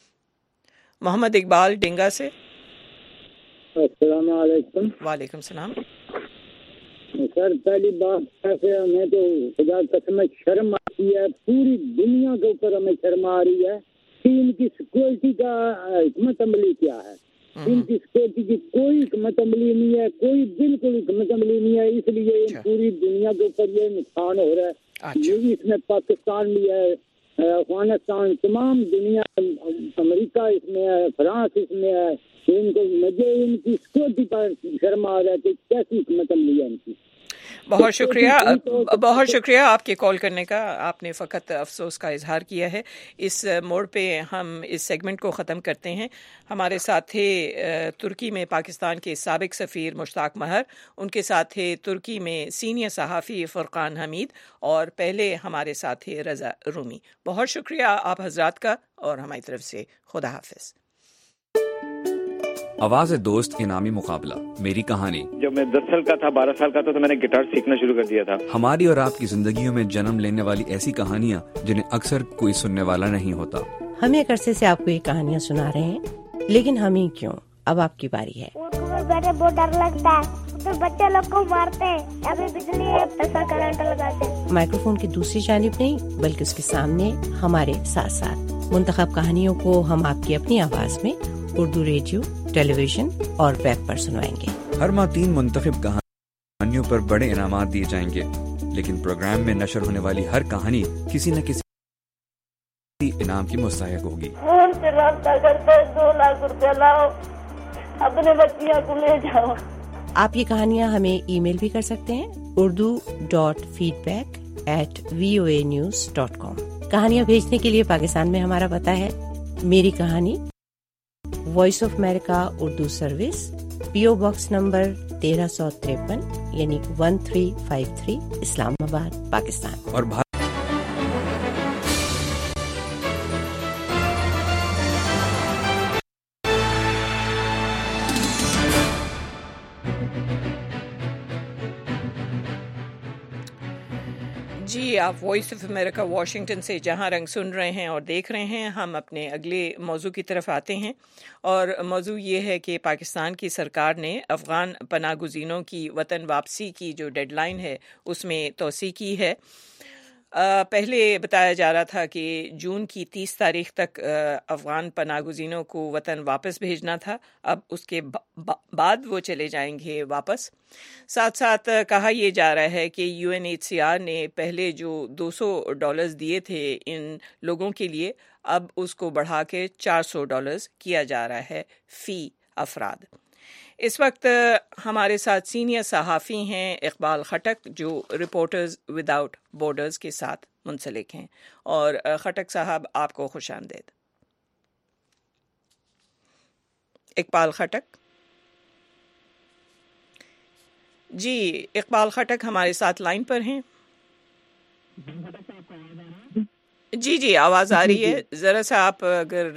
محمد اقبال ڈنگا سے. السلام علیکم. وعلیکم السلام. سر پہلی بات ایسے ہمیں تو خدا قسم شرم آتی ہے, پوری دنیا کے اوپر ہمیں شرم آ رہی ہے کہ ان کی سیکورٹی کا حکمت عملی کیا ہے. ان کی سیکورٹی کی کوئی حکمت عملی نہیں ہے, کوئی بالکل حکمت عملی نہیں ہے, اس لیے پوری دنیا کے اوپر یہ نقصان ہو رہا ہے. یہ اس میں پاکستان بھی ہے, افغانستان, تمام دنیا, امریکہ اس میں ہے, فرانس اس میں ہے. ان کو مجھے ان کی سیکورٹی پر شرم آ رہا ہے کہ کیسی حکمت عملی ہے ان کی. بہت شکریہ آپ کے کال کرنے کا. آپ نے فقط افسوس کا اظہار کیا ہے. اس موڑ پہ ہم اس سیگمنٹ کو ختم کرتے ہیں. ہمارے ساتھ تھے ترکی میں پاکستان کے سابق سفیر مشتاق مہر, ان کے ساتھ تھے ترکی میں سینئر صحافی فرقان حمید, اور پہلے ہمارے ساتھ تھے رضا رومی. بہت شکریہ آپ حضرات کا اور ہماری طرف سے خدا حافظ. آواز دوست انعامی مقابلہ میری کہانی. جب میں 10 سال کا تھا, 12 سال کا تھا, تو میں نے گٹار سیکھنا شروع کر دیا تھا. ہماری اور آپ کی زندگیوں میں جنم لینے والی ایسی کہانیاں جنہیں اکثر کوئی سننے والا نہیں ہوتا. ہم ایک عرصے سے آپ کو یہ کہانیاں سنا رہے ہیں, لیکن ہم ہی کیوں, اب آپ کی باری ہے. بہت ڈر لگتا ہے, بچے لوگ کو مارتے ہیں, ابھی بجلی ایسا کرنٹ لگاتے ہیں. مائکرو فون کی دوسری جانب نہیں بلکہ اس کے سامنے ہمارے ساتھ ساتھ منتخب کہانیوں کو ہم آپ کی اپنی آواز میں اردو ریڈیو, ٹیلی ویژن اور ویب پر سنوائیں گے. ہر ماہ 3 منتخب کہانیوں پر بڑے انعامات دیے جائیں گے, لیکن پروگرام میں نشر ہونے والی ہر کہانی کسی نہ کسی انعام کی مستحق ہوگی. فون سے رابطہ کرتے 2 لاکھ روپیہ لاؤ, اپنے بچیاں کو لے جاؤ. آپ یہ کہانیاں ہمیں ای میل بھی کر سکتے ہیں urdu.feedback@voanews.com. کہانیاں بھیجنے کے لیے پاکستان میں ہمارا پتہ ہے میری کہانی, voice of America Urdu service, PO box number 1353 یعنی 1353 اسلام آباد پاکستان. اور جی آپ وائس آف امریکہ واشنگٹن سے جہاں رنگ سن رہے ہیں اور دیکھ رہے ہیں. ہم اپنے اگلے موضوع کی طرف آتے ہیں, اور موضوع یہ ہے کہ پاکستان کی سرکار نے افغان پناہ گزینوں کی وطن واپسی کی جو ڈیڈ لائن ہے اس میں توسیع کی ہے. پہلے بتایا جا رہا تھا کہ جون کی 30 تاریخ تک افغان پناہ گزینوں کو وطن واپس بھیجنا تھا، اب اس کے بعد وہ چلے جائیں گے واپس۔ ساتھ ساتھ کہا یہ جا رہا ہے کہ UNHCR نے پہلے جو $200 دیے تھے ان لوگوں کے لیے، اب اس کو بڑھا کے $400 کیا جا رہا ہے فی افراد۔ اس وقت ہمارے ساتھ سینئر صحافی ہیں اقبال خٹک، جو رپورٹرز وداؤٹ بارڈرز کے ساتھ منسلک ہیں۔ اور خٹک صاحب، آپ کو خوش آمدید۔ اقبال خٹک جی، اقبال خٹک ہمارے ساتھ لائن پر ہیں۔ جی آواز آ رہی ہے، ذرا سا آپ اگر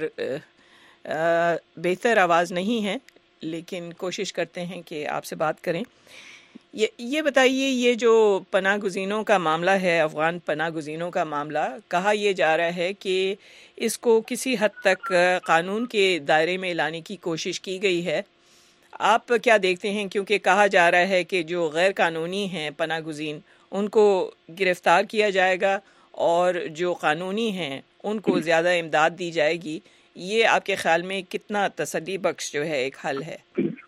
بہتر آواز نہیں ہے لیکن کوشش کرتے ہیں کہ آپ سے بات کریں۔ یہ بتائیے، یہ جو پناہ گزینوں کا معاملہ ہے، افغان پناہ گزینوں کا معاملہ، کہا یہ جا رہا ہے کہ اس کو کسی حد تک قانون کے دائرے میں لانے کی کوشش کی گئی ہے۔ آپ کیا دیکھتے ہیں؟ کیونکہ کہا جا رہا ہے کہ جو غیر قانونی ہیں پناہ گزین ان کو گرفتار کیا جائے گا اور جو قانونی ہیں ان کو زیادہ امداد دی جائے گی۔ یہ آپ کے خیال میں کتنا تسلی بخش جو ہے ایک حل ہے؟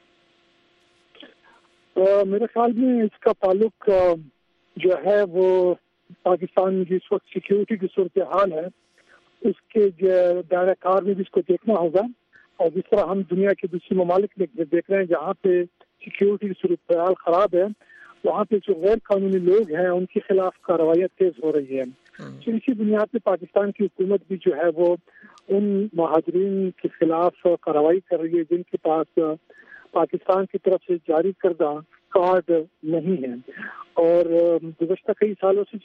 میرے خیال میں اس کا تعلق جو ہے وہ پاکستان کی اس وقت سیکیورٹی کی صورتحال ہے، اس کے دائرہ کار میں بھی اس کو دیکھنا ہوگا۔ اور جس طرح ہم دنیا کے دوسرے ممالک میں دیکھ رہے ہیں جہاں پہ سیکیورٹی کی صورتحال خراب ہے، وہاں پہ جو غیر قانونی لوگ ہیں ان کے خلاف کارروائیاں تیز ہو رہی ہیں۔ تو اسی بنیاد پہ پاکستان کی حکومت بھی جو ہے وہ ان مہاجرین کے خلاف کارروائی کر رہی ہے جن کے پاس پاکستان کی طرف سے جاری کردہ کارڈ نہیں ہے۔ اور گزشتہ کئی سالوں سے جو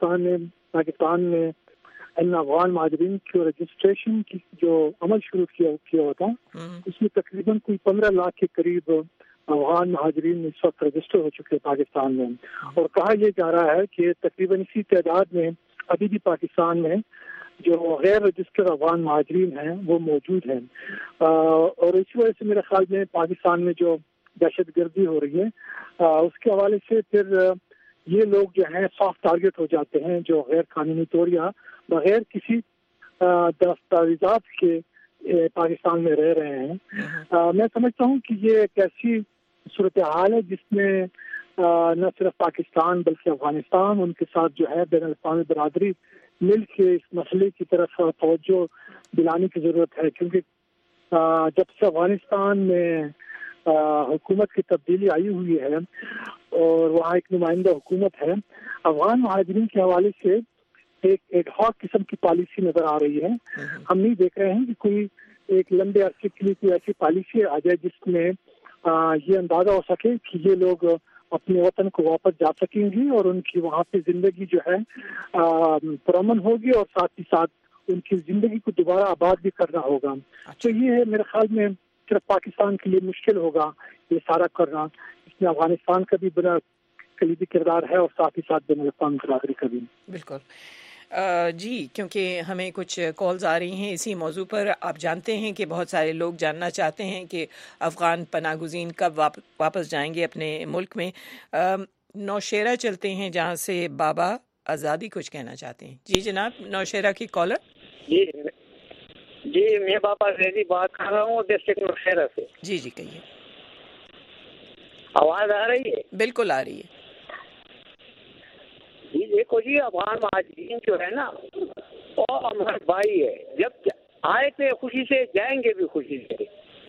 پاکستان نے ان افغان مہاجرین کی رجسٹریشن کی جو عمل شروع کیا ہوا تھا، اس میں تقریباً کوئی 15 لاکھ کے قریب افغان مہاجرین اس وقت رجسٹر ہو چکے پاکستان میں۔ اور کہا یہ جا رہا ہے کہ تقریباً اسی تعداد میں ابھی بھی پاکستان میں جو غیر رجسٹرڈ افغان مہاجرین ہیں وہ موجود ہیں۔ اور اسی وجہ سے میرے خیال میں پاکستان میں جو دہشت گردی ہو رہی ہے اس کے حوالے سے پھر یہ لوگ جو ہیں سافٹ ٹارگٹ ہو جاتے ہیں، جو غیر قانونی طور یا بغیر کسی دستاویزات کے پاکستان میں رہ رہے ہیں۔ میں سمجھتا ہوں کہ یہ ایک ایسی صورتحال ہے جس میں نہ صرف پاکستان بلکہ افغانستان ان کے ساتھ جو ہے بین الاقوامی برادری مل کے اس مسئلے کی طرف توجہ دلانے کی ضرورت ہے، کیونکہ جب سے افغانستان میں حکومت کی تبدیلی آئی ہوئی ہے اور وہاں ایک نمائندہ حکومت ہے، افغان مہاجرین کے حوالے سے ایک ایڈ ہاک قسم کی پالیسی نظر آ رہی ہے۔ ہم نہیں دیکھ رہے ہیں کہ کوئی ایک لمبے عرصے کے لیے کوئی ایسی پالیسی آ جائے جس میں یہ اندازہ ہو سکے کہ یہ لوگ اپنے وطن کو واپس جا سکیں گے اور ان کی وہاں پہ زندگی جو ہے پرامن ہوگی، اور ساتھ ہی ساتھ ان کی زندگی کو دوبارہ آباد بھی کرنا ہوگا۔ تو یہ ہے میرے خیال میں صرف پاکستان کے لیے مشکل ہوگا یہ سارا کرنا، اس میں افغانستان کا بھی بڑا کلیدی کردار ہے اور ساتھ ہی ساتھ بین الاقوامی برادری کا بھی۔ بالکل جی، کیونکہ ہمیں کچھ کالز آ رہی ہیں اسی موضوع پر۔ آپ جانتے ہیں کہ بہت سارے لوگ جاننا چاہتے ہیں کہ افغان پناہ گزین کب واپس جائیں گے اپنے ملک میں۔ نوشیرہ چلتے ہیں جہاں سے بابا آزادی کچھ کہنا چاہتے ہیں۔ جی جناب، نوشیرہ کی کالر۔ جی میں بابا زیدی بات کر رہا ہوں ڈسٹرکٹ نوشیرہ سے۔ جی کہیے۔ آواز آ رہی ہے؟ بالکل آ رہی ہے۔ جی دیکھو جی، افغان مہاجرین جو ہے نا وہ ہمارے بھائی ہے، جب آئے تھے خوشی سے، جائیں گے بھی خوشی سے۔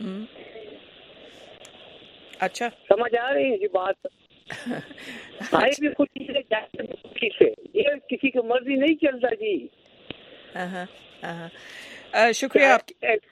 اچھا، سمجھ آ رہی ہے جی بات؟ آئے بھی خوشی سے، جائیں بھی خوشی سے، یہ کسی کی مرضی نہیں چلتا جی۔ شکریہ آپ کی۔ ایک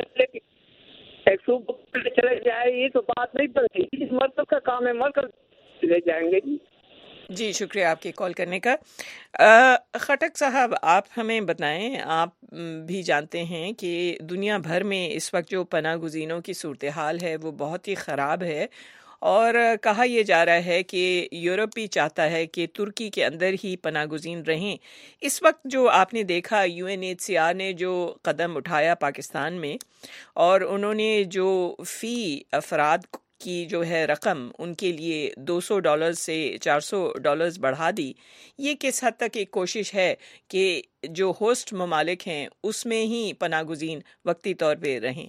صوبہ چلے جائے یہ تو بات نہیں بنتی، اس مرکز کا کام ہے، مرکز لے جائیں گے جی۔ جی شکریہ آپ کی کال کرنے کا۔ خٹک صاحب، آپ ہمیں بتائیں، آپ بھی جانتے ہیں کہ دنیا بھر میں اس وقت جو پناہ گزینوں کی صورتحال ہے وہ بہت ہی خراب ہے، اور کہا یہ جا رہا ہے کہ یورپ بھی چاہتا ہے کہ ترکی کے اندر ہی پناہ گزین رہیں۔ اس وقت جو آپ نے دیکھا UNHCR نے جو قدم اٹھایا پاکستان میں، اور انہوں نے جو فی افراد کی جو ہے رقم ان کے لیے $200 سے $400 بڑھا دی، یہ کس حد تک ایک کوشش ہے کہ جو ہوسٹ ممالک ہیں اس میں ہی پناہ گزین وقتی طور پہ رہیں؟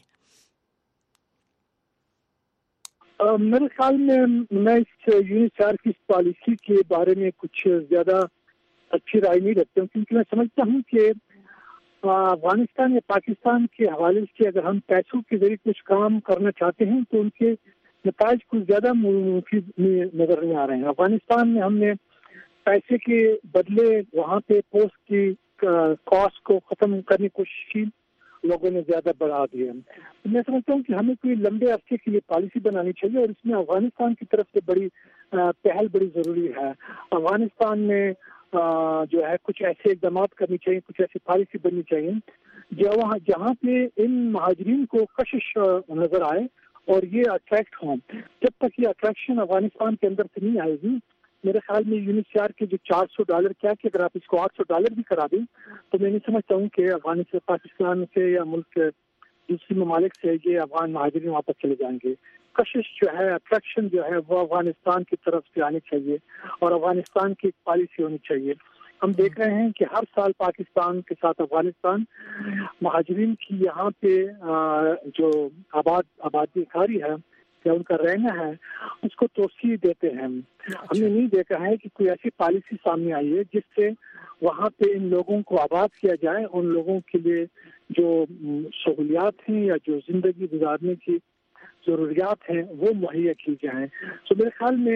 میرے خیال میں اس UNHCR کی پالیسی کے بارے میں کچھ زیادہ اچھی رائے نہیں رکھتا ہوں، کیونکہ میں سمجھتا ہوں کہ افغانستان یا پاکستان کے حوالے سے اگر ہم پیسوں کے ذریعے کچھ کام کرنا چاہتے ہیں تو ان کے نتائج کچھ زیادہ مفید نظر نہیں آ رہے ہیں۔ افغانستان میں ہم نے پیسے کے بدلے وہاں پہ پوسٹ کی کاسٹ کو ختم کرنے کی کوشش کی، لوگوں نے زیادہ بڑھا دیا۔ میں سمجھتا ہوں کہ ہمیں کوئی لمبے عرصے کے لیے پالیسی بنانی چاہیے، اور اس میں افغانستان کی طرف سے بڑی پہل بڑی ضروری ہے۔ افغانستان میں جو ہے کچھ ایسے اقدامات کرنی چاہیے، کچھ ایسی پالیسی بننی چاہیے جہاں پہ ان مہاجرین کو کشش نظر آئے اور یہ اٹریکٹ ہوں۔ جب تک یہ اٹریکشن افغانستان کے اندر سے نہیں آئے گی، میرے خیال میں UNHCR کے جو $400 کیا کہ اگر آپ اس کو $800 بھی کرا دیں تو میں نہیں سمجھتا ہوں کہ افغانستان پاکستان سے یا ملک کے دوسری ممالک سے یہ افغان مہاجرین واپس چلے جائیں گے۔ کشش جو ہے، اٹریکشن جو ہے وہ افغانستان کی طرف سے آنی چاہیے اور افغانستان کی ایک پالیسی ہونی چاہیے۔ ہم دیکھ رہے ہیں کہ ہر سال پاکستان کے ساتھ افغانستان مہاجرین کی یہاں پہ جو آبادی کاری ہے یا ان کا رہنا ہے اس کو توسیع دیتے ہیں۔ ہم نے نہیں دیکھا ہے کہ کوئی ایسی پالیسی سامنے آئی ہے جس سے وہاں پہ ان لوگوں کو آباد کیا جائے، ان لوگوں کے لیے جو سہولیات ہیں یا جو زندگی گزارنے کی ضروریات ہیں وہ مہیا کی جائیں۔ تو میرے خیال میں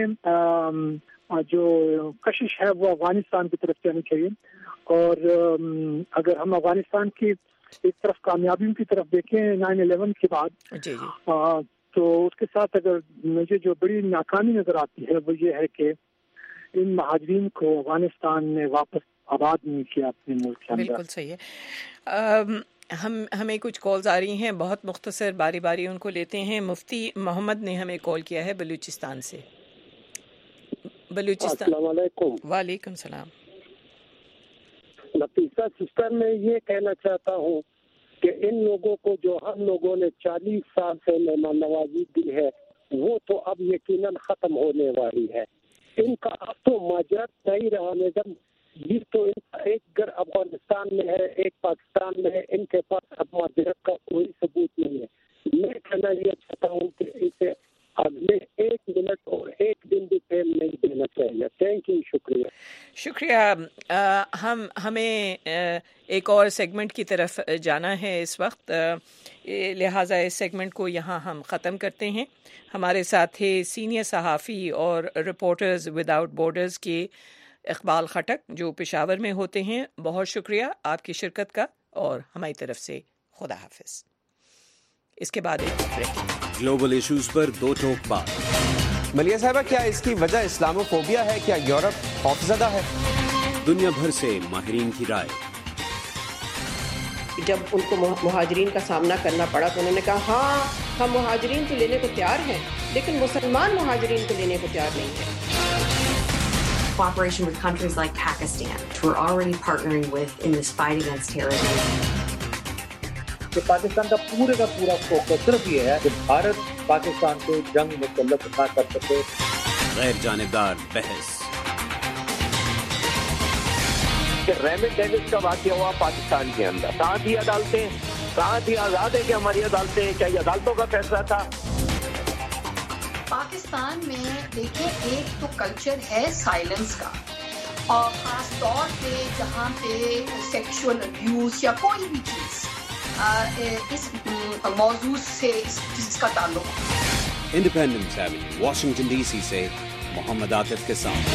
جو کشش ہے وہ افغانستان کی طرف سے آنی چاہیے، اور اگر ہم افغانستان کی ایک طرف کامیابیوں کی طرف دیکھیں 9/11 کے بعد، تو اس کے ساتھ اگر مجھے جو بڑی ناکامی نظر آتی ہے وہ یہ ہے کہ ان مہاجرین کو افغانستان نے واپس آباد نہیں کیا اپنے ملک کے اندر۔ بالکل صحیح ہے۔ ہمیں کچھ کالز آ رہی ہیں، بہت مختصر باری باری ان کو لیتے ہیں۔ مفتی محمد نے ہمیں کال کیا ہے بلوچستان سے۔ بلوچستان۔ السلام علیکم۔ وعلیکم السلام۔ نفیسہ سسٹر، میں یہ کہنا چاہتا ہوں کہ ان لوگوں کو جو ہم لوگوں نے 40 سال سے مہمان نوازی دی ہے وہ تو اب یقیناً ختم ہونے والی ہے۔ ان کا اب تو ماجرا نہیں رہا نظم، یہ تو ان کا ایک گھر افغانستان میں ہے، ایک پاکستان میں ہے، ان کے پاس اب ماجرت کا کوئی ثبوت نہیں ہے۔ میں کہنا یہ چاہتا ہوں کہ اسے اگلے 1 منٹ اور 1 دن بھی فیل نہیں دینا چاہیے۔ تھینک یو، شکریہ۔ شکریہ۔ ہمیں ایک اور سیگمنٹ کی طرف جانا ہے اس وقت، لہٰذا اس سیگمنٹ کو یہاں ہم ختم کرتے ہیں۔ ہمارے ساتھ تھے سینئر صحافی اور رپورٹرز وداؤٹ بارڈرز کے اقبال خٹک جو پشاور میں ہوتے ہیں۔ بہت شکریہ آپ کی شرکت کا، اور ہماری طرف سے خدا حافظ۔ اس کے بعد ایک بریک۔ گلوبل ایشوز پر دو ٹوک بات۔ ملیہ صاحبہ، کیا اس کی وجہ اسلاموفوبیا ہے؟ کیا یورپ خوفزدہ ہے؟ دنیا بھر سے ماہرین کی رائے۔ جب ان کو مہاجرین کا سامنا کرنا پڑا تو انہوں نے کہا ہاں ہم مہاجرین تو لینے کو تیار ہیں، لیکن مسلمان مہاجرین کو لینے کو تیار نہیں ہیں۔ Cooperation with countries like Pakistan, who we're already partnering with in this fight against terrorism. کہ پاکستان کا پورا فوکس صرف یہ ہے کہ بھارت پاکستان سے جنگ مسلط نہ کر سکے۔ غیر جانبدار بحث۔ کہ ریمنڈ ڈیوس کا واقعہ ہوا پاکستان کے اندر، کہاں تھی عدالتیں، کہاں تھی آزاد ہے کہ ہماری عدالتیں، چاہیے عدالتوں کا فیصلہ تھا۔ پاکستان میں دیکھیں ایک تو کلچر ہے سائلنس کا، اور خاص طور پہ جہاں پہ سیکشول ابیوز یا کوئی بھی چیز اس موضوع سے اس کا تعلق ہے۔ Independence avenue, Washington D C سے محمد عاطف کے ساتھ۔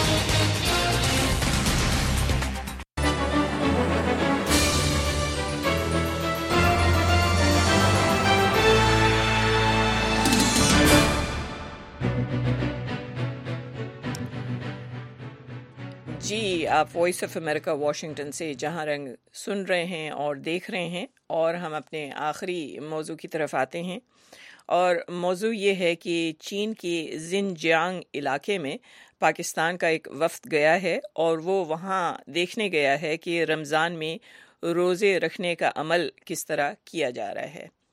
جی، آپ وائس آف امریکہ واشنگٹن سے جہاں رنگ سن رہے ہیں اور دیکھ رہے ہیں، اور ہم اپنے آخری موضوع کی طرف آتے ہیں، اور موضوع یہ ہے کہ چین کے زنجیانگ علاقے میں پاکستان کا ایک وفد گیا ہے، اور وہ وہاں دیکھنے گیا ہے کہ رمضان میں روزے رکھنے کا عمل کس طرح کیا جا رہا ہے۔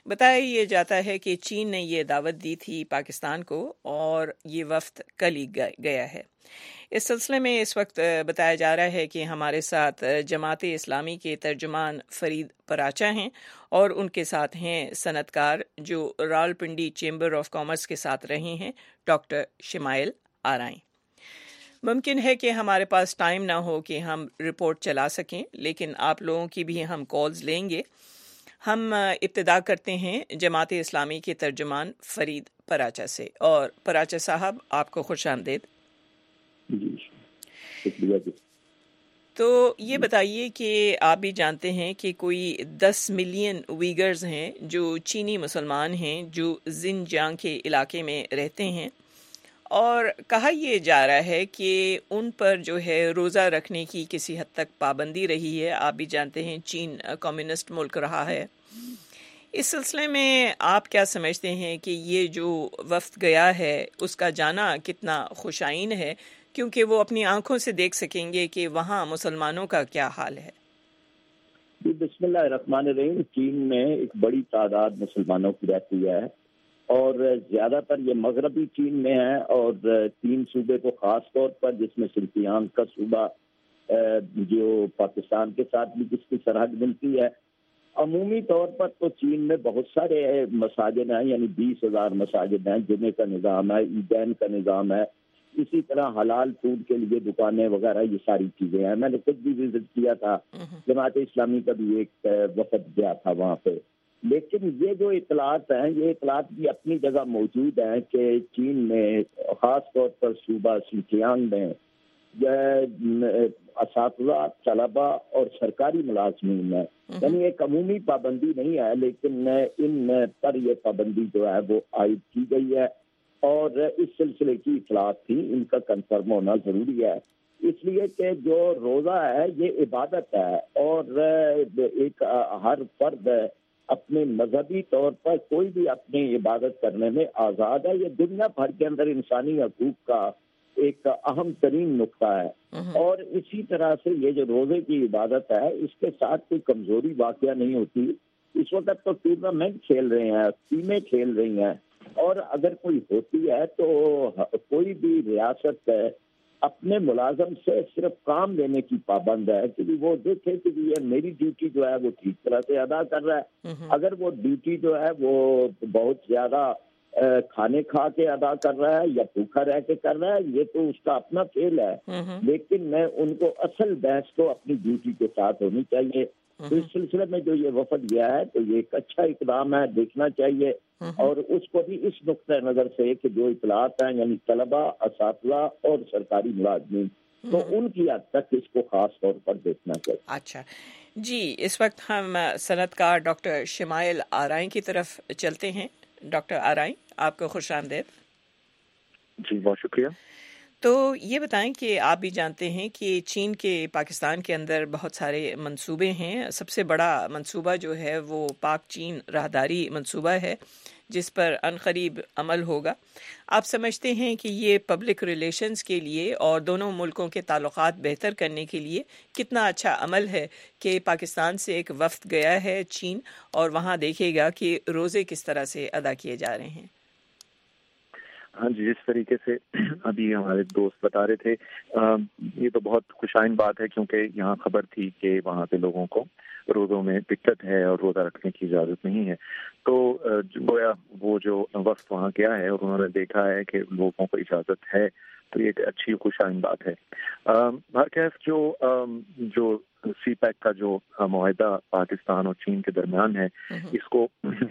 بتایا یہ جاتا ہے کہ چین نے یہ دعوت دی تھی پاکستان کو اور یہ وفد کل ہی گیا ہے۔ اس سلسلے میں اس وقت بتایا جا رہا ہے کہ ہمارے ساتھ جماعت اسلامی کے ترجمان فرید پراچا ہیں اور ان کے ساتھ ہیں صنعت کار جو راولپنڈی چیمبر آف کامرس کے ساتھ رہے ہیں، ڈاکٹر شمائل آرائیں۔ ممکن ہے کہ ہمارے پاس ٹائم نہ ہو کہ ہم رپورٹ چلا سکیں، لیکن آپ لوگوں کی بھی ہم کالز لیں گے۔ ہم ابتدا کرتے ہیں جماعت اسلامی کے ترجمان فرید پراچا سے، اور پراچا صاحب آپ کو خوش آمدید۔ جی شکریہ جی۔ تو یہ بتائیے کہ آپ بھی جانتے ہیں کہ کوئی 10 ملین ویگرز ہیں جو چینی مسلمان ہیں جو زنجیانگ کے علاقے میں رہتے ہیں، اور کہا یہ جا رہا ہے کہ ان پر جو ہے روزہ رکھنے کی کسی حد تک پابندی رہی ہے۔ آپ بھی جانتے ہیں چین کمیونسٹ ملک رہا ہے۔ اس سلسلے میں آپ کیا سمجھتے ہیں کہ یہ جو وفد گیا ہے اس کا جانا کتنا خوشائن ہے، کیونکہ وہ اپنی آنکھوں سے دیکھ سکیں گے کہ وہاں مسلمانوں کا کیا حال ہے؟ بسم اللہ الرحمن الرحیم۔ چین میں ایک بڑی تعداد مسلمانوں کی رہتی ہے، اور زیادہ تر یہ مغربی چین میں ہے، اور 3 صوبے کو خاص طور پر، جس میں سنکیانگ کا صوبہ جو پاکستان کے ساتھ بھی جس کی سرحد ملتی ہے۔ عمومی طور پر تو چین میں بہت سارے مساجد ہیں، یعنی 20,000 مساجد ہیں، جمعے کا نظام ہے، عیدین کا نظام ہے، اسی طرح حلال فوڈ کے لیے دکانیں وغیرہ، یہ ساری چیزیں ہیں۔ میں نے خود بھی وزٹ کیا تھا، جماعت اسلامی کا بھی ایک وفد گیا تھا وہاں پہ۔ لیکن یہ جو اطلاعات ہیں، یہ اطلاعات بھی اپنی جگہ موجود ہیں کہ چین میں خاص طور پر صوبہ سنکیانگ میں اساتذہ، طلباء اور سرکاری ملازمین ہیں، یعنی ایک عمومی پابندی نہیں ہے، لیکن ان پر یہ پابندی جو ہے وہ عائد کی گئی ہے، اور اس سلسلے کی اطلاعات تھی، ان کا کنفرم ہونا ضروری ہے، اس لیے کہ جو روزہ ہے یہ عبادت ہے، اور ایک ہر فرد اپنے مذہبی طور پر کوئی بھی اپنی عبادت کرنے میں آزاد ہے۔ یہ دنیا بھر کے اندر انسانی حقوق کا ایک اہم ترین نقطہ ہے، اور اسی طرح سے یہ جو روزے کی عبادت ہے اس کے ساتھ کوئی کمزوری واقعہ نہیں ہوتی۔ اس وقت تو ٹورنامنٹ کھیل رہے ہیں، ٹیمیں کھیل رہی ہیں، اور اگر کوئی ہوتی ہے تو کوئی بھی ریاست اپنے ملازم سے صرف کام لینے کی پابند ہے کہ وہ دیکھے کہ یہ میری ڈیوٹی جو ہے وہ ٹھیک طرح سے ادا کر رہا ہے۔ اگر وہ ڈیوٹی جو ہے وہ بہت زیادہ کھانے کھا کے ادا کر رہا ہے یا بھوکا رہ کے کر رہا ہے، یہ تو اس کا اپنا فیل ہے، لیکن میں ان کو اصل بحث تو اپنی ڈیوٹی کے ساتھ ہونی چاہیے۔ تو اس سلسلے میں جو یہ وفد گیا ہے تو یہ ایک اچھا اقدام ہے، دیکھنا چاہیے، اور اس کو بھی اس نقطۂ نظر سے کہ جو اطلاعات ہیں، یعنی طلباء، اساتذہ اور سرکاری ملازمین، تو ان کی حد تک اس کو خاص طور پر دیکھنا چاہیے۔ اچھا جی، اس وقت ہم صنعت کار ڈاکٹر شمائل آرائیں کی طرف چلتے ہیں۔ ڈاکٹر آرائیں، آپ کو خوش آمدید۔ جی بہت شکریہ۔ تو یہ بتائیں کہ آپ بھی جانتے ہیں کہ چین کے پاکستان کے اندر بہت سارے منصوبے ہیں۔ سب سے بڑا منصوبہ جو ہے وہ پاک چین راہداری منصوبہ ہے، جس پر عنقریب عمل ہوگا۔ آپ سمجھتے ہیں کہ یہ پبلک ریلیشنز کے لیے اور دونوں ملکوں کے تعلقات بہتر کرنے کے لیے کتنا اچھا عمل ہے کہ پاکستان سے ایک وفد گیا ہے چین، اور وہاں دیکھے گا کہ روزے کس طرح سے ادا کیے جا رہے ہیں؟ ہاں جی، جس طریقے سے ابھی ہمارے دوست بتا رہے تھے، یہ تو بہت خوشائن بات ہے، کیونکہ یہاں خبر تھی کہ وہاں پہ لوگوں کو روزوں میں دقت ہے اور روزہ رکھنے کی اجازت نہیں ہے۔ تو گویا وہ جو وقت وہاں گیا ہے اور انہوں نے دیکھا ہے کہ لوگوں کو اجازت ہے، تو یہ ایک اچھی خوشائن بات ہے۔ بہرکیف جو سی پیک کا جو معاہدہ پاکستان اور چین کے درمیان ہے، اس کو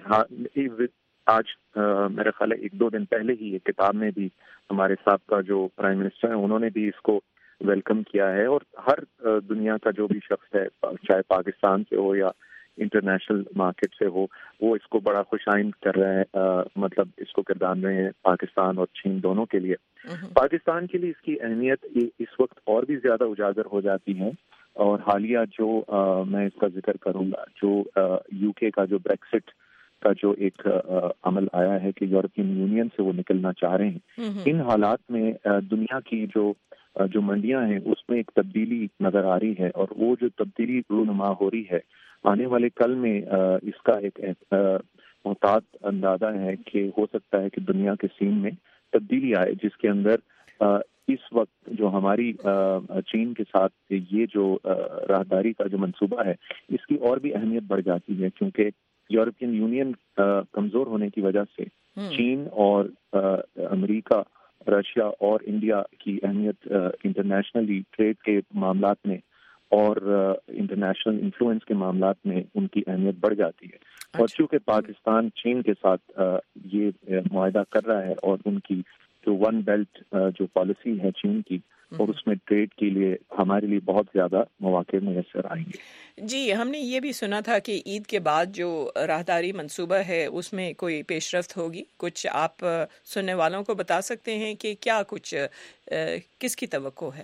آج میرے خیال ہے 1-2 دن پہلے ہی ایک کتاب میں بھی ہمارے سابقہ جو پرائم منسٹر ہیں انہوں نے بھی اس کو ویلکم کیا ہے، اور ہر دنیا کا جو بھی شخص ہے، چاہے پاکستان سے ہو یا انٹرنیشنل مارکیٹ سے ہو، وہ اس کو بڑا خوشائن کر رہا ہے، مطلب اس کو کردان رہے ہیں پاکستان اور چین دونوں کے لیے۔ پاکستان کے لیے اس کی اہمیت اس وقت اور بھی زیادہ اجاگر ہو جاتی ہے، اور حالیہ جو میں اس کا ذکر کروں گا، جو یو کے کا جو بریکسٹ کا جو ایک عمل آیا ہے کہ یورپین یونین سے وہ نکلنا چاہ رہے ہیں، ان حالات میں دنیا کی جو منڈیاں ہیں اس میں ایک تبدیلی نظر آ رہی ہے، اور وہ جو تبدیلی رونما ہو رہی ہے آنے والے کل میں اس کا ایک محتاط اندازہ ہے کہ ہو سکتا ہے کہ دنیا کے سین میں تبدیلی آئے، جس کے اندر اس وقت جو ہماری چین کے ساتھ یہ جو راہداری کا جو منصوبہ ہے اس کی اور بھی اہمیت بڑھ جاتی ہے، کیونکہ یورپین یونین کمزور ہونے کی وجہ سے چین اور امریکہ، رشیا اور انڈیا کی اہمیت انٹرنیشنلی ٹریڈ کے معاملات میں اور انٹرنیشنل انفلوئنس کے معاملات میں ان کی اہمیت بڑھ جاتی ہے. اور چونکہ پاکستان چین کے ساتھ یہ معاہدہ کر رہا ہے اور ان کی جو ون بیلٹ جو پالیسی ہے چین کی، اور اس میں ٹریڈ کے لیے ہمارے لیے بہت زیادہ مواقع میسر آئیں گے. جی، ہم نے یہ بھی سنا تھا کہ عید کے بعد جو راہداری منصوبہ ہے اس میں کوئی پیش رفت ہوگی. کچھ آپ سننے والوں کو بتا سکتے ہیں کہ کیا کچھ کس کی توقع ہے؟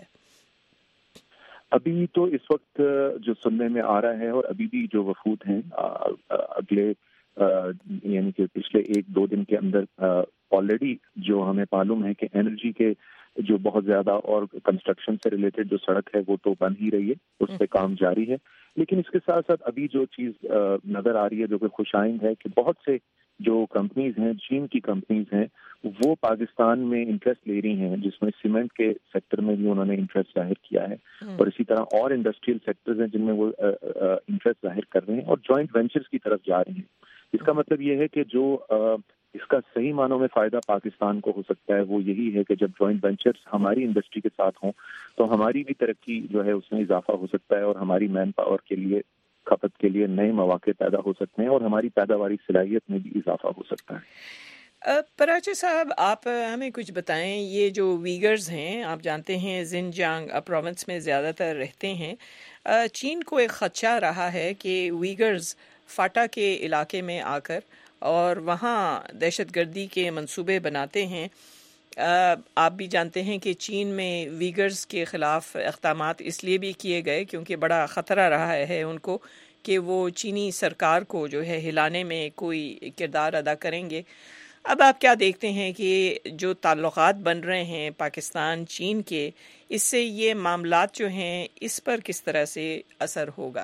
ابھی تو اس وقت جو سننے میں آ رہا ہے، اور ابھی بھی جو وفود ہیں اگلے یعنی کہ پچھلے 1-2 دن کے اندر آلریڈی جو ہمیں معلوم ہے کہ انرجی کے جو بہت زیادہ اور کنسٹرکشن سے ریلیٹڈ جو سڑک ہے وہ تو بن ہی رہی ہے، اس پہ کام جاری ہے. لیکن اس کے ساتھ ساتھ ابھی جو چیز نظر آ رہی ہے جو کہ خوش آئند ہے کہ بہت سے جو کمپنیز ہیں، چین کی کمپنیز ہیں، وہ پاکستان میں انٹرسٹ لے رہی ہیں، جس میں سیمنٹ کے سیکٹر میں بھی انہوں نے انٹرسٹ ظاہر کیا ہے، اور اسی طرح اور انڈسٹریل سیکٹرز ہیں جن میں وہ انٹرسٹ ظاہر کر رہے ہیں اور جوائنٹ وینچرز کی طرف جا رہے ہیں. اس کا مطلب یہ ہے کہ جو اس کا صحیح معنوں میں فائدہ پاکستان کو ہو سکتا ہے وہ یہی ہے کہ جب جوائنٹ وینچرز ہماری انڈسٹری کے ساتھ ہوں تو ہماری بھی ترقی جو ہے اس میں اضافہ ہو سکتا ہے، اور ہماری مین پاور کے لیے، کھپت کے لیے نئے مواقع پیدا ہو سکتے ہیں، اور ہماری پیداواری صلاحیت میں بھی اضافہ ہو سکتا ہے. پراچے صاحب، آپ ہمیں کچھ بتائیں، یہ جو ویگرز ہیں، آپ جانتے ہیں زنجیانگ پروونس میں زیادہ تر رہتے ہیں. چین کو ایک خدشہ رہا ہے کہ ویگرز فاٹا کے علاقے میں آ کر اور وہاں دہشت گردی کے منصوبے بناتے ہیں. آپ بھی جانتے ہیں کہ چین میں ویگرز کے خلاف اقدامات اس لیے بھی کیے گئے کیونکہ بڑا خطرہ رہا ہے ان کو کہ وہ چینی سرکار کو جو ہے ہلانے میں کوئی کردار ادا کریں گے. اب آپ کیا دیکھتے ہیں کہ جو تعلقات بن رہے ہیں پاکستان چین کے، اس سے یہ معاملات جو ہیں اس پر کس طرح سے اثر ہوگا؟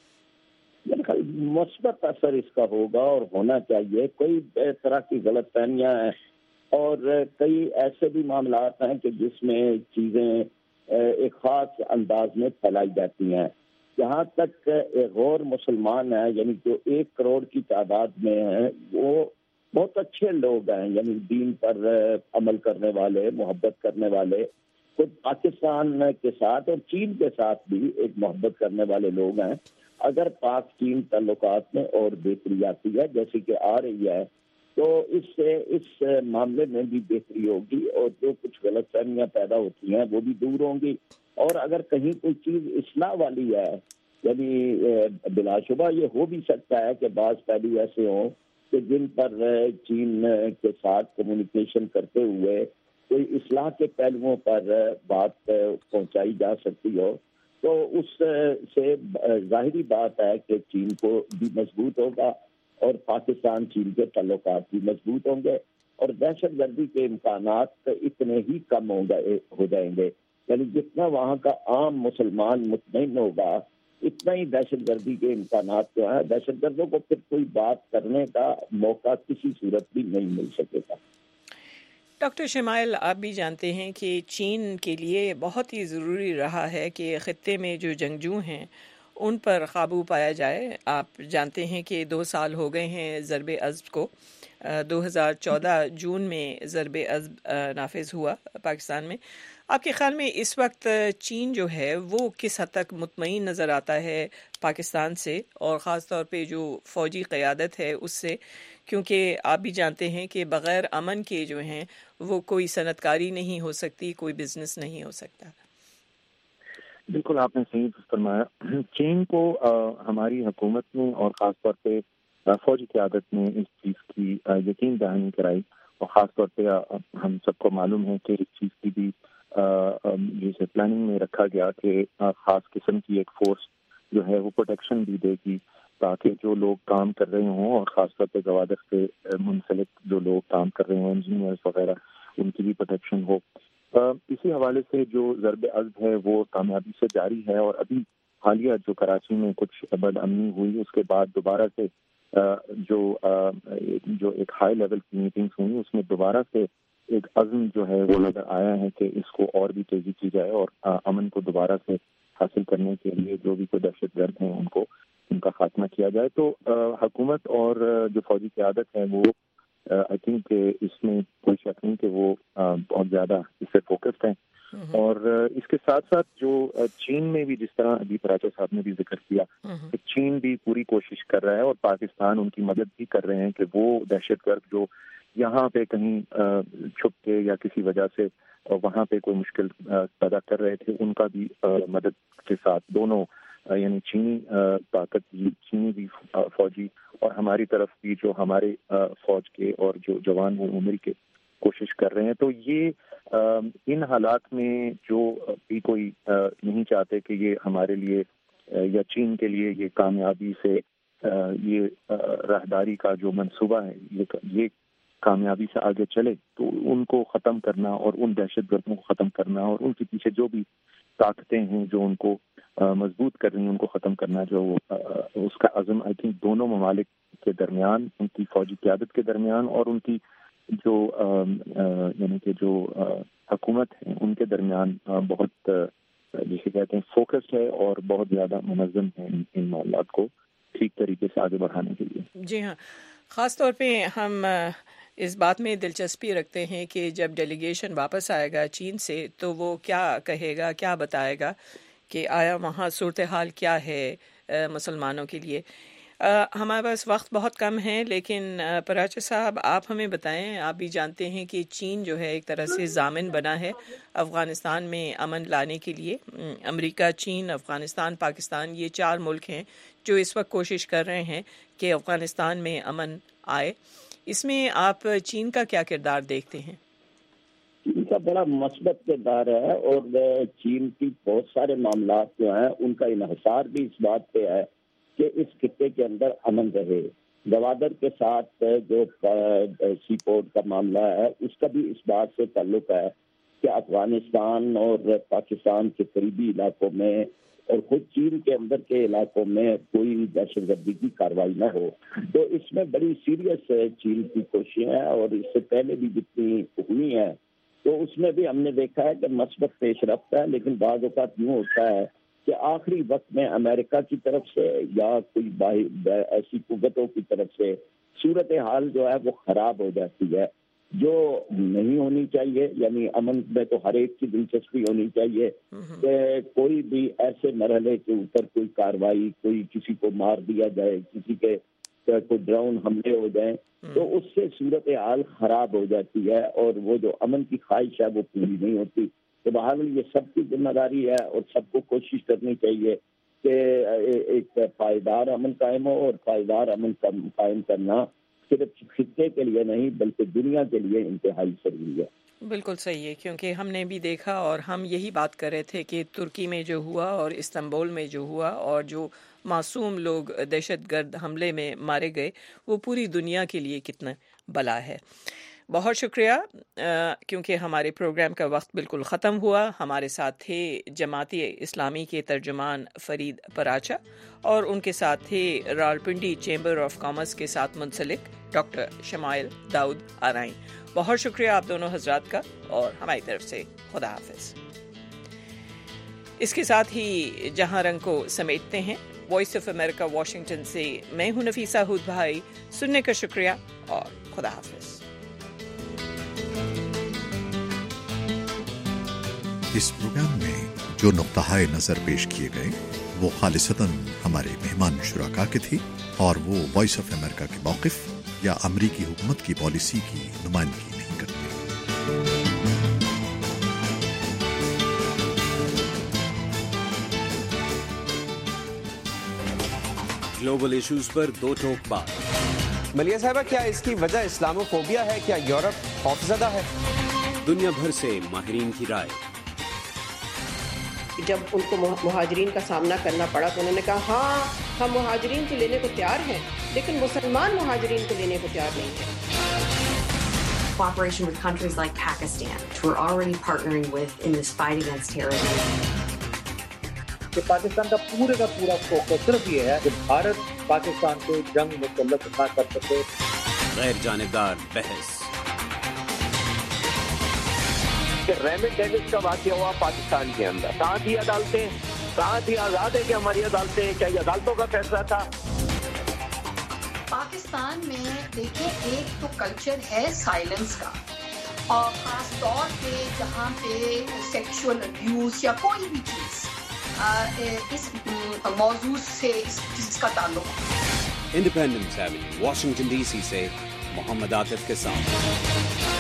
مثبت اثر اس کا ہوگا اور ہونا چاہیے. کوئی طرح کی غلط فہمیاں ہیں اور کئی ایسے بھی معاملات ہیں کہ جس میں چیزیں ایک خاص انداز میں پھیلائی جاتی ہیں. جہاں تک غور مسلمان ہیں، یعنی جو 1 کروڑ کی تعداد میں ہیں، وہ بہت اچھے لوگ ہیں، یعنی دین پر عمل کرنے والے، محبت کرنے والے. خود پاکستان کے ساتھ اور چین کے ساتھ بھی ایک محبت کرنے والے لوگ ہیں. اگر پاک چین تعلقات میں اور بہتری آتی ہے جیسے کہ آ رہی ہے تو اس سے اس معاملے میں بھی بہتری ہوگی، اور جو کچھ غلط فہمیاں پیدا ہوتی ہیں وہ بھی دور ہوں گی. اور اگر کہیں کوئی چیز اصلاح والی ہے، یعنی بلا شبہ یہ ہو بھی سکتا ہے کہ بعض پہلو ایسے ہوں کہ جن پر چین کے ساتھ کمیونیکیشن کرتے ہوئے کوئی اصلاح کے پہلوؤں پر بات پہنچائی جا سکتی ہو، تو اس سے ظاہری بات ہے کہ چین کو بھی مضبوط ہوگا اور پاکستان چین کے تعلقات بھی مضبوط ہوں گے، اور دہشت گردی کے امکانات اتنے ہی کم ہو جائیں گے. یعنی جتنا وہاں کا عام مسلمان مطمئن ہوگا اتنا ہی دہشت گردی کے امکانات جو ہیں، دہشت گردوں کو پھر کوئی بات کرنے کا موقع کسی صورت بھی نہیں مل سکے گا. ڈاکٹر شمائل، آپ بھی جانتے ہیں کہ چین کے لیے بہت ہی ضروری رہا ہے کہ خطے میں جو جنگجو ہیں ان پر قابو پایا جائے. آپ جانتے ہیں کہ 2 سال ہو گئے ہیں ضرب عضب کو. 2014 جون میں ضرب عضب نافذ ہوا پاکستان میں. آپ کے خیال میں اس وقت چین جو ہے وہ کس حد تک مطمئن نظر آتا ہے پاکستان سے، اور خاص طور پہ جو فوجی قیادت ہے اس سے؟ کیونکہ آپ بھی جانتے ہیں کہ بغیر امن کے جو ہیں وہ کوئی صنعت کاری نہیں ہو سکتی، کوئی بزنس نہیں ہو سکتا. بالکل آپ نے صحیح فرمایا. چین کو ہماری حکومت نے اور خاص طور پہ فوجی قیادت نے اس چیز کی یقین دہانی کرائی، اور خاص طور پہ ہم سب کو معلوم ہے کہ اس چیز کی بھی جسے پلاننگ میں رکھا گیا کہ خاص قسم کی ایک فورس جو ہے وہ پروٹیکشن بھی دے گی تاکہ جو لوگ کام کر رہے ہوں، اور خاص طور پہ گوادر سے منسلک جو لوگ کام کر رہے ہوں، انجینئرز وغیرہ، ان کی بھی پروٹیکشن ہو. اسی حوالے سے جو ضرب عضب ہے وہ کامیابی سے جاری ہے، اور ابھی حالیہ جو کراچی میں کچھ بد امنی ہوئی اس کے بعد دوبارہ سے جو ایک ہائی لیول کی میٹنگز ہوئی اس میں دوبارہ سے ایک عزم جو ہے وہ نظر آیا ہے کہ اس کو اور بھی تیزی کی جائے اور امن کو دوبارہ سے حاصل کرنے کے لیے جو بھی کوئی دہشت گرد ہیں ان کا خاتمہ کیا جائے. تو حکومت اور جو فوجی قیادت ہے وہ آئی تھنک اس میں کوئی شک نہیں کہ وہ بہت زیادہ اس سے فوکسڈ ہیں. اور اس کے ساتھ ساتھ جو چین میں بھی جس طرح ابھی پراچا صاحب نے بھی ذکر کیا کہ چین بھی پوری کوشش کر رہا ہے اور پاکستان ان کی مدد بھی کر رہے ہیں کہ وہ دہشت گرد جو یہاں پہ کہیں چھپ کے یا کسی وجہ سے وہاں پہ کوئی مشکل پیدا کر رہے تھے ان کا بھی مدد کے ساتھ دونوں یعنی چینی طاقت چینی بھی فوجی اور ہماری طرف بھی جو ہمارے فوج کے اور جو جوان ہیں وہ مل کے کوشش کر رہے ہیں. تو یہ ان حالات میں جو بھی کوئی نہیں چاہتے کہ یہ ہمارے لیے یا چین کے لیے یہ کامیابی سے یہ راہداری کا جو منصوبہ ہے یہ کامیابی سے آگے چلے, تو ان کو ختم کرنا اور ان دہشت گردوں کو ختم کرنا اور ان کے پیچھے جو بھی طاقتیں ہیں جو ان کو مضبوط کر رہی ہیں ان کو ختم کرنا, جو اس کا عزم آئی تھنک دونوں ممالک کے درمیان ان کی فوجی قیادت کے درمیان اور ان کی جو یعنی کہ جو حکومت ہے ان کے درمیان بہت جسے کہتے ہیں فوکس ہے اور بہت زیادہ منظم ہے ان معاملات کو ٹھیک طریقے سے آگے بڑھانے کے لیے. جی ہاں, خاص طور پہ ہم اس بات میں دلچسپی رکھتے ہیں کہ جب ڈیلیگیشن واپس آئے گا چین سے تو وہ کیا کہے گا, کیا بتائے گا کہ آیا وہاں صورتحال کیا ہے مسلمانوں کے لیے. ہمارے پاس وقت بہت کم ہے, لیکن پراچا صاحب آپ ہمیں بتائیں, آپ بھی جانتے ہیں کہ چین جو ہے ایک طرح سے ضامن بنا ہے افغانستان میں امن لانے کے لیے. امریکہ, چین, افغانستان, پاکستان, یہ 4 ملک ہیں جو اس وقت کوشش کر رہے ہیں کہ افغانستان میں امن آئے. اس میں آپ چین کا کیا کردار دیکھتے ہیں؟ چین کا بڑا مثبت کردار ہے اور چین کی بہت سارے معاملات جو ہیں ان کا انحصار بھی اس بات پہ ہے کہ اس خطے کے اندر امن رہے. گوادر کے ساتھ جو سی پورٹ کا معاملہ ہے اس کا بھی اس بات سے تعلق ہے کہ افغانستان اور پاکستان کے قریبی علاقوں میں اور خود چین کے اندر کے علاقوں میں کوئی دہشت گردی کی کارروائی نہ ہو. تو اس میں بڑی سیریس چین کی کوششیں ہیں اور اس سے پہلے بھی جتنی ہوئی ہیں تو اس میں بھی ہم نے دیکھا ہے کہ مثبت پیش رفت ہے, لیکن بعض اوقات یوں ہوتا ہے کہ آخری وقت میں امریکہ کی طرف سے یا کوئی ایسی قوتوں کی طرف سے صورتحال جو ہے وہ خراب ہو جاتی ہے جو نہیں ہونی چاہیے. یعنی امن میں تو ہر ایک کی دلچسپی ہونی چاہیے کہ کوئی بھی ایسے مرحلے کے اوپر کوئی کارروائی, کوئی کسی کو مار دیا جائے, کسی کے کوئی ڈرون حملے ہو جائیں تو اس سے صورتحال خراب ہو جاتی ہے اور وہ جو امن کی خواہش ہے وہ پوری نہیں ہوتی. تو بہرحال یہ سب کی ذمہ داری ہے اور سب کو کوشش کرنی چاہیے کہ ایک پائیدار امن قائم ہو, اور پائیدار امن قائم کرنا صرف خطے کے لیے نہیں بلکہ دنیا کے لیے انتہائی ضروری ہے. بالکل صحیح ہے, کیونکہ ہم نے بھی دیکھا اور ہم یہی بات کر رہے تھے کہ ترکی میں جو ہوا اور استنبول میں جو ہوا اور جو معصوم لوگ دہشت گرد حملے میں مارے گئے وہ پوری دنیا کے لیے کتنا بلا ہے. بہت شکریہ, کیونکہ ہمارے پروگرام کا وقت بالکل ختم ہوا. ہمارے ساتھ تھے جماعت اسلامی کے ترجمان فرید پراچا اور ان کے ساتھ تھے راولپنڈی چیمبر آف کامرس کے ساتھ منسلک ڈاکٹر شمائل داؤد آرائیں. بہت شکریہ آپ دونوں حضرات کا اور ہماری طرف سے خدا حافظ. اس کے ساتھ ہی جہاں رنگ کو سمیٹتے ہیں. وائس آف امریکہ واشنگٹن سے میں ہوں نفیسہ ہود بھائی. سننے کا شکریہ اور خدا حافظ. اس پروگرام میں جو نقطہ نظر پیش کیے گئے وہ خالصتاً ہمارے مہمان شرکا کے تھے اور وہ وائس آف امریکہ کے موقف یا امریکی حکومت کی پالیسی کی نمائندگی نہیں کرتے. گلوبل ایشوز پر دو ٹوک بات. ملیہ صاحبہ, کیا اس کی وجہ اسلاموفوبیا ہے؟ کیا یورپ خوفزدہ ہے؟ دنیا بھر سے ماہرین کی رائے. جب ان کو مہاجرین کا سامنا کرنا پڑا تو انہوں نے کہا ہاں ہم مہاجرین کو لینے کو تیار ہیں لیکن مسلمان مہاجرین کو لینے کو تیار نہیں ہیں. Cooperation with countries like Pakistan, which we're already partnering with in this fight against terrorism. کہ پاکستان کا پورا فوکس صرف یہ ہے کہ بھارت پاکستان کو جنگ مسلط نہ کر سکے. غیر جانبدار بحث. ریمنڈ ڈیوس کا واقعہ ہوا پاکستان کے اندر. کہاں تھی عدالتیں؟ کہاں تھی آزاد ہے کہ ہماری عدالتیں؟ کیا یہ عدالتوں کا فیصلہ تھا؟ پاکستان میں دیکھیں ایک تو کلچر ہے سائلنس کا، اور خاص طور پہ جہاں پہ سیکشول ابیوز یا کوئی بھی چیز اس موضوع سے اس کا تعلق. Independence avenue, Washington D C سے محمد عاطف کے ساتھ.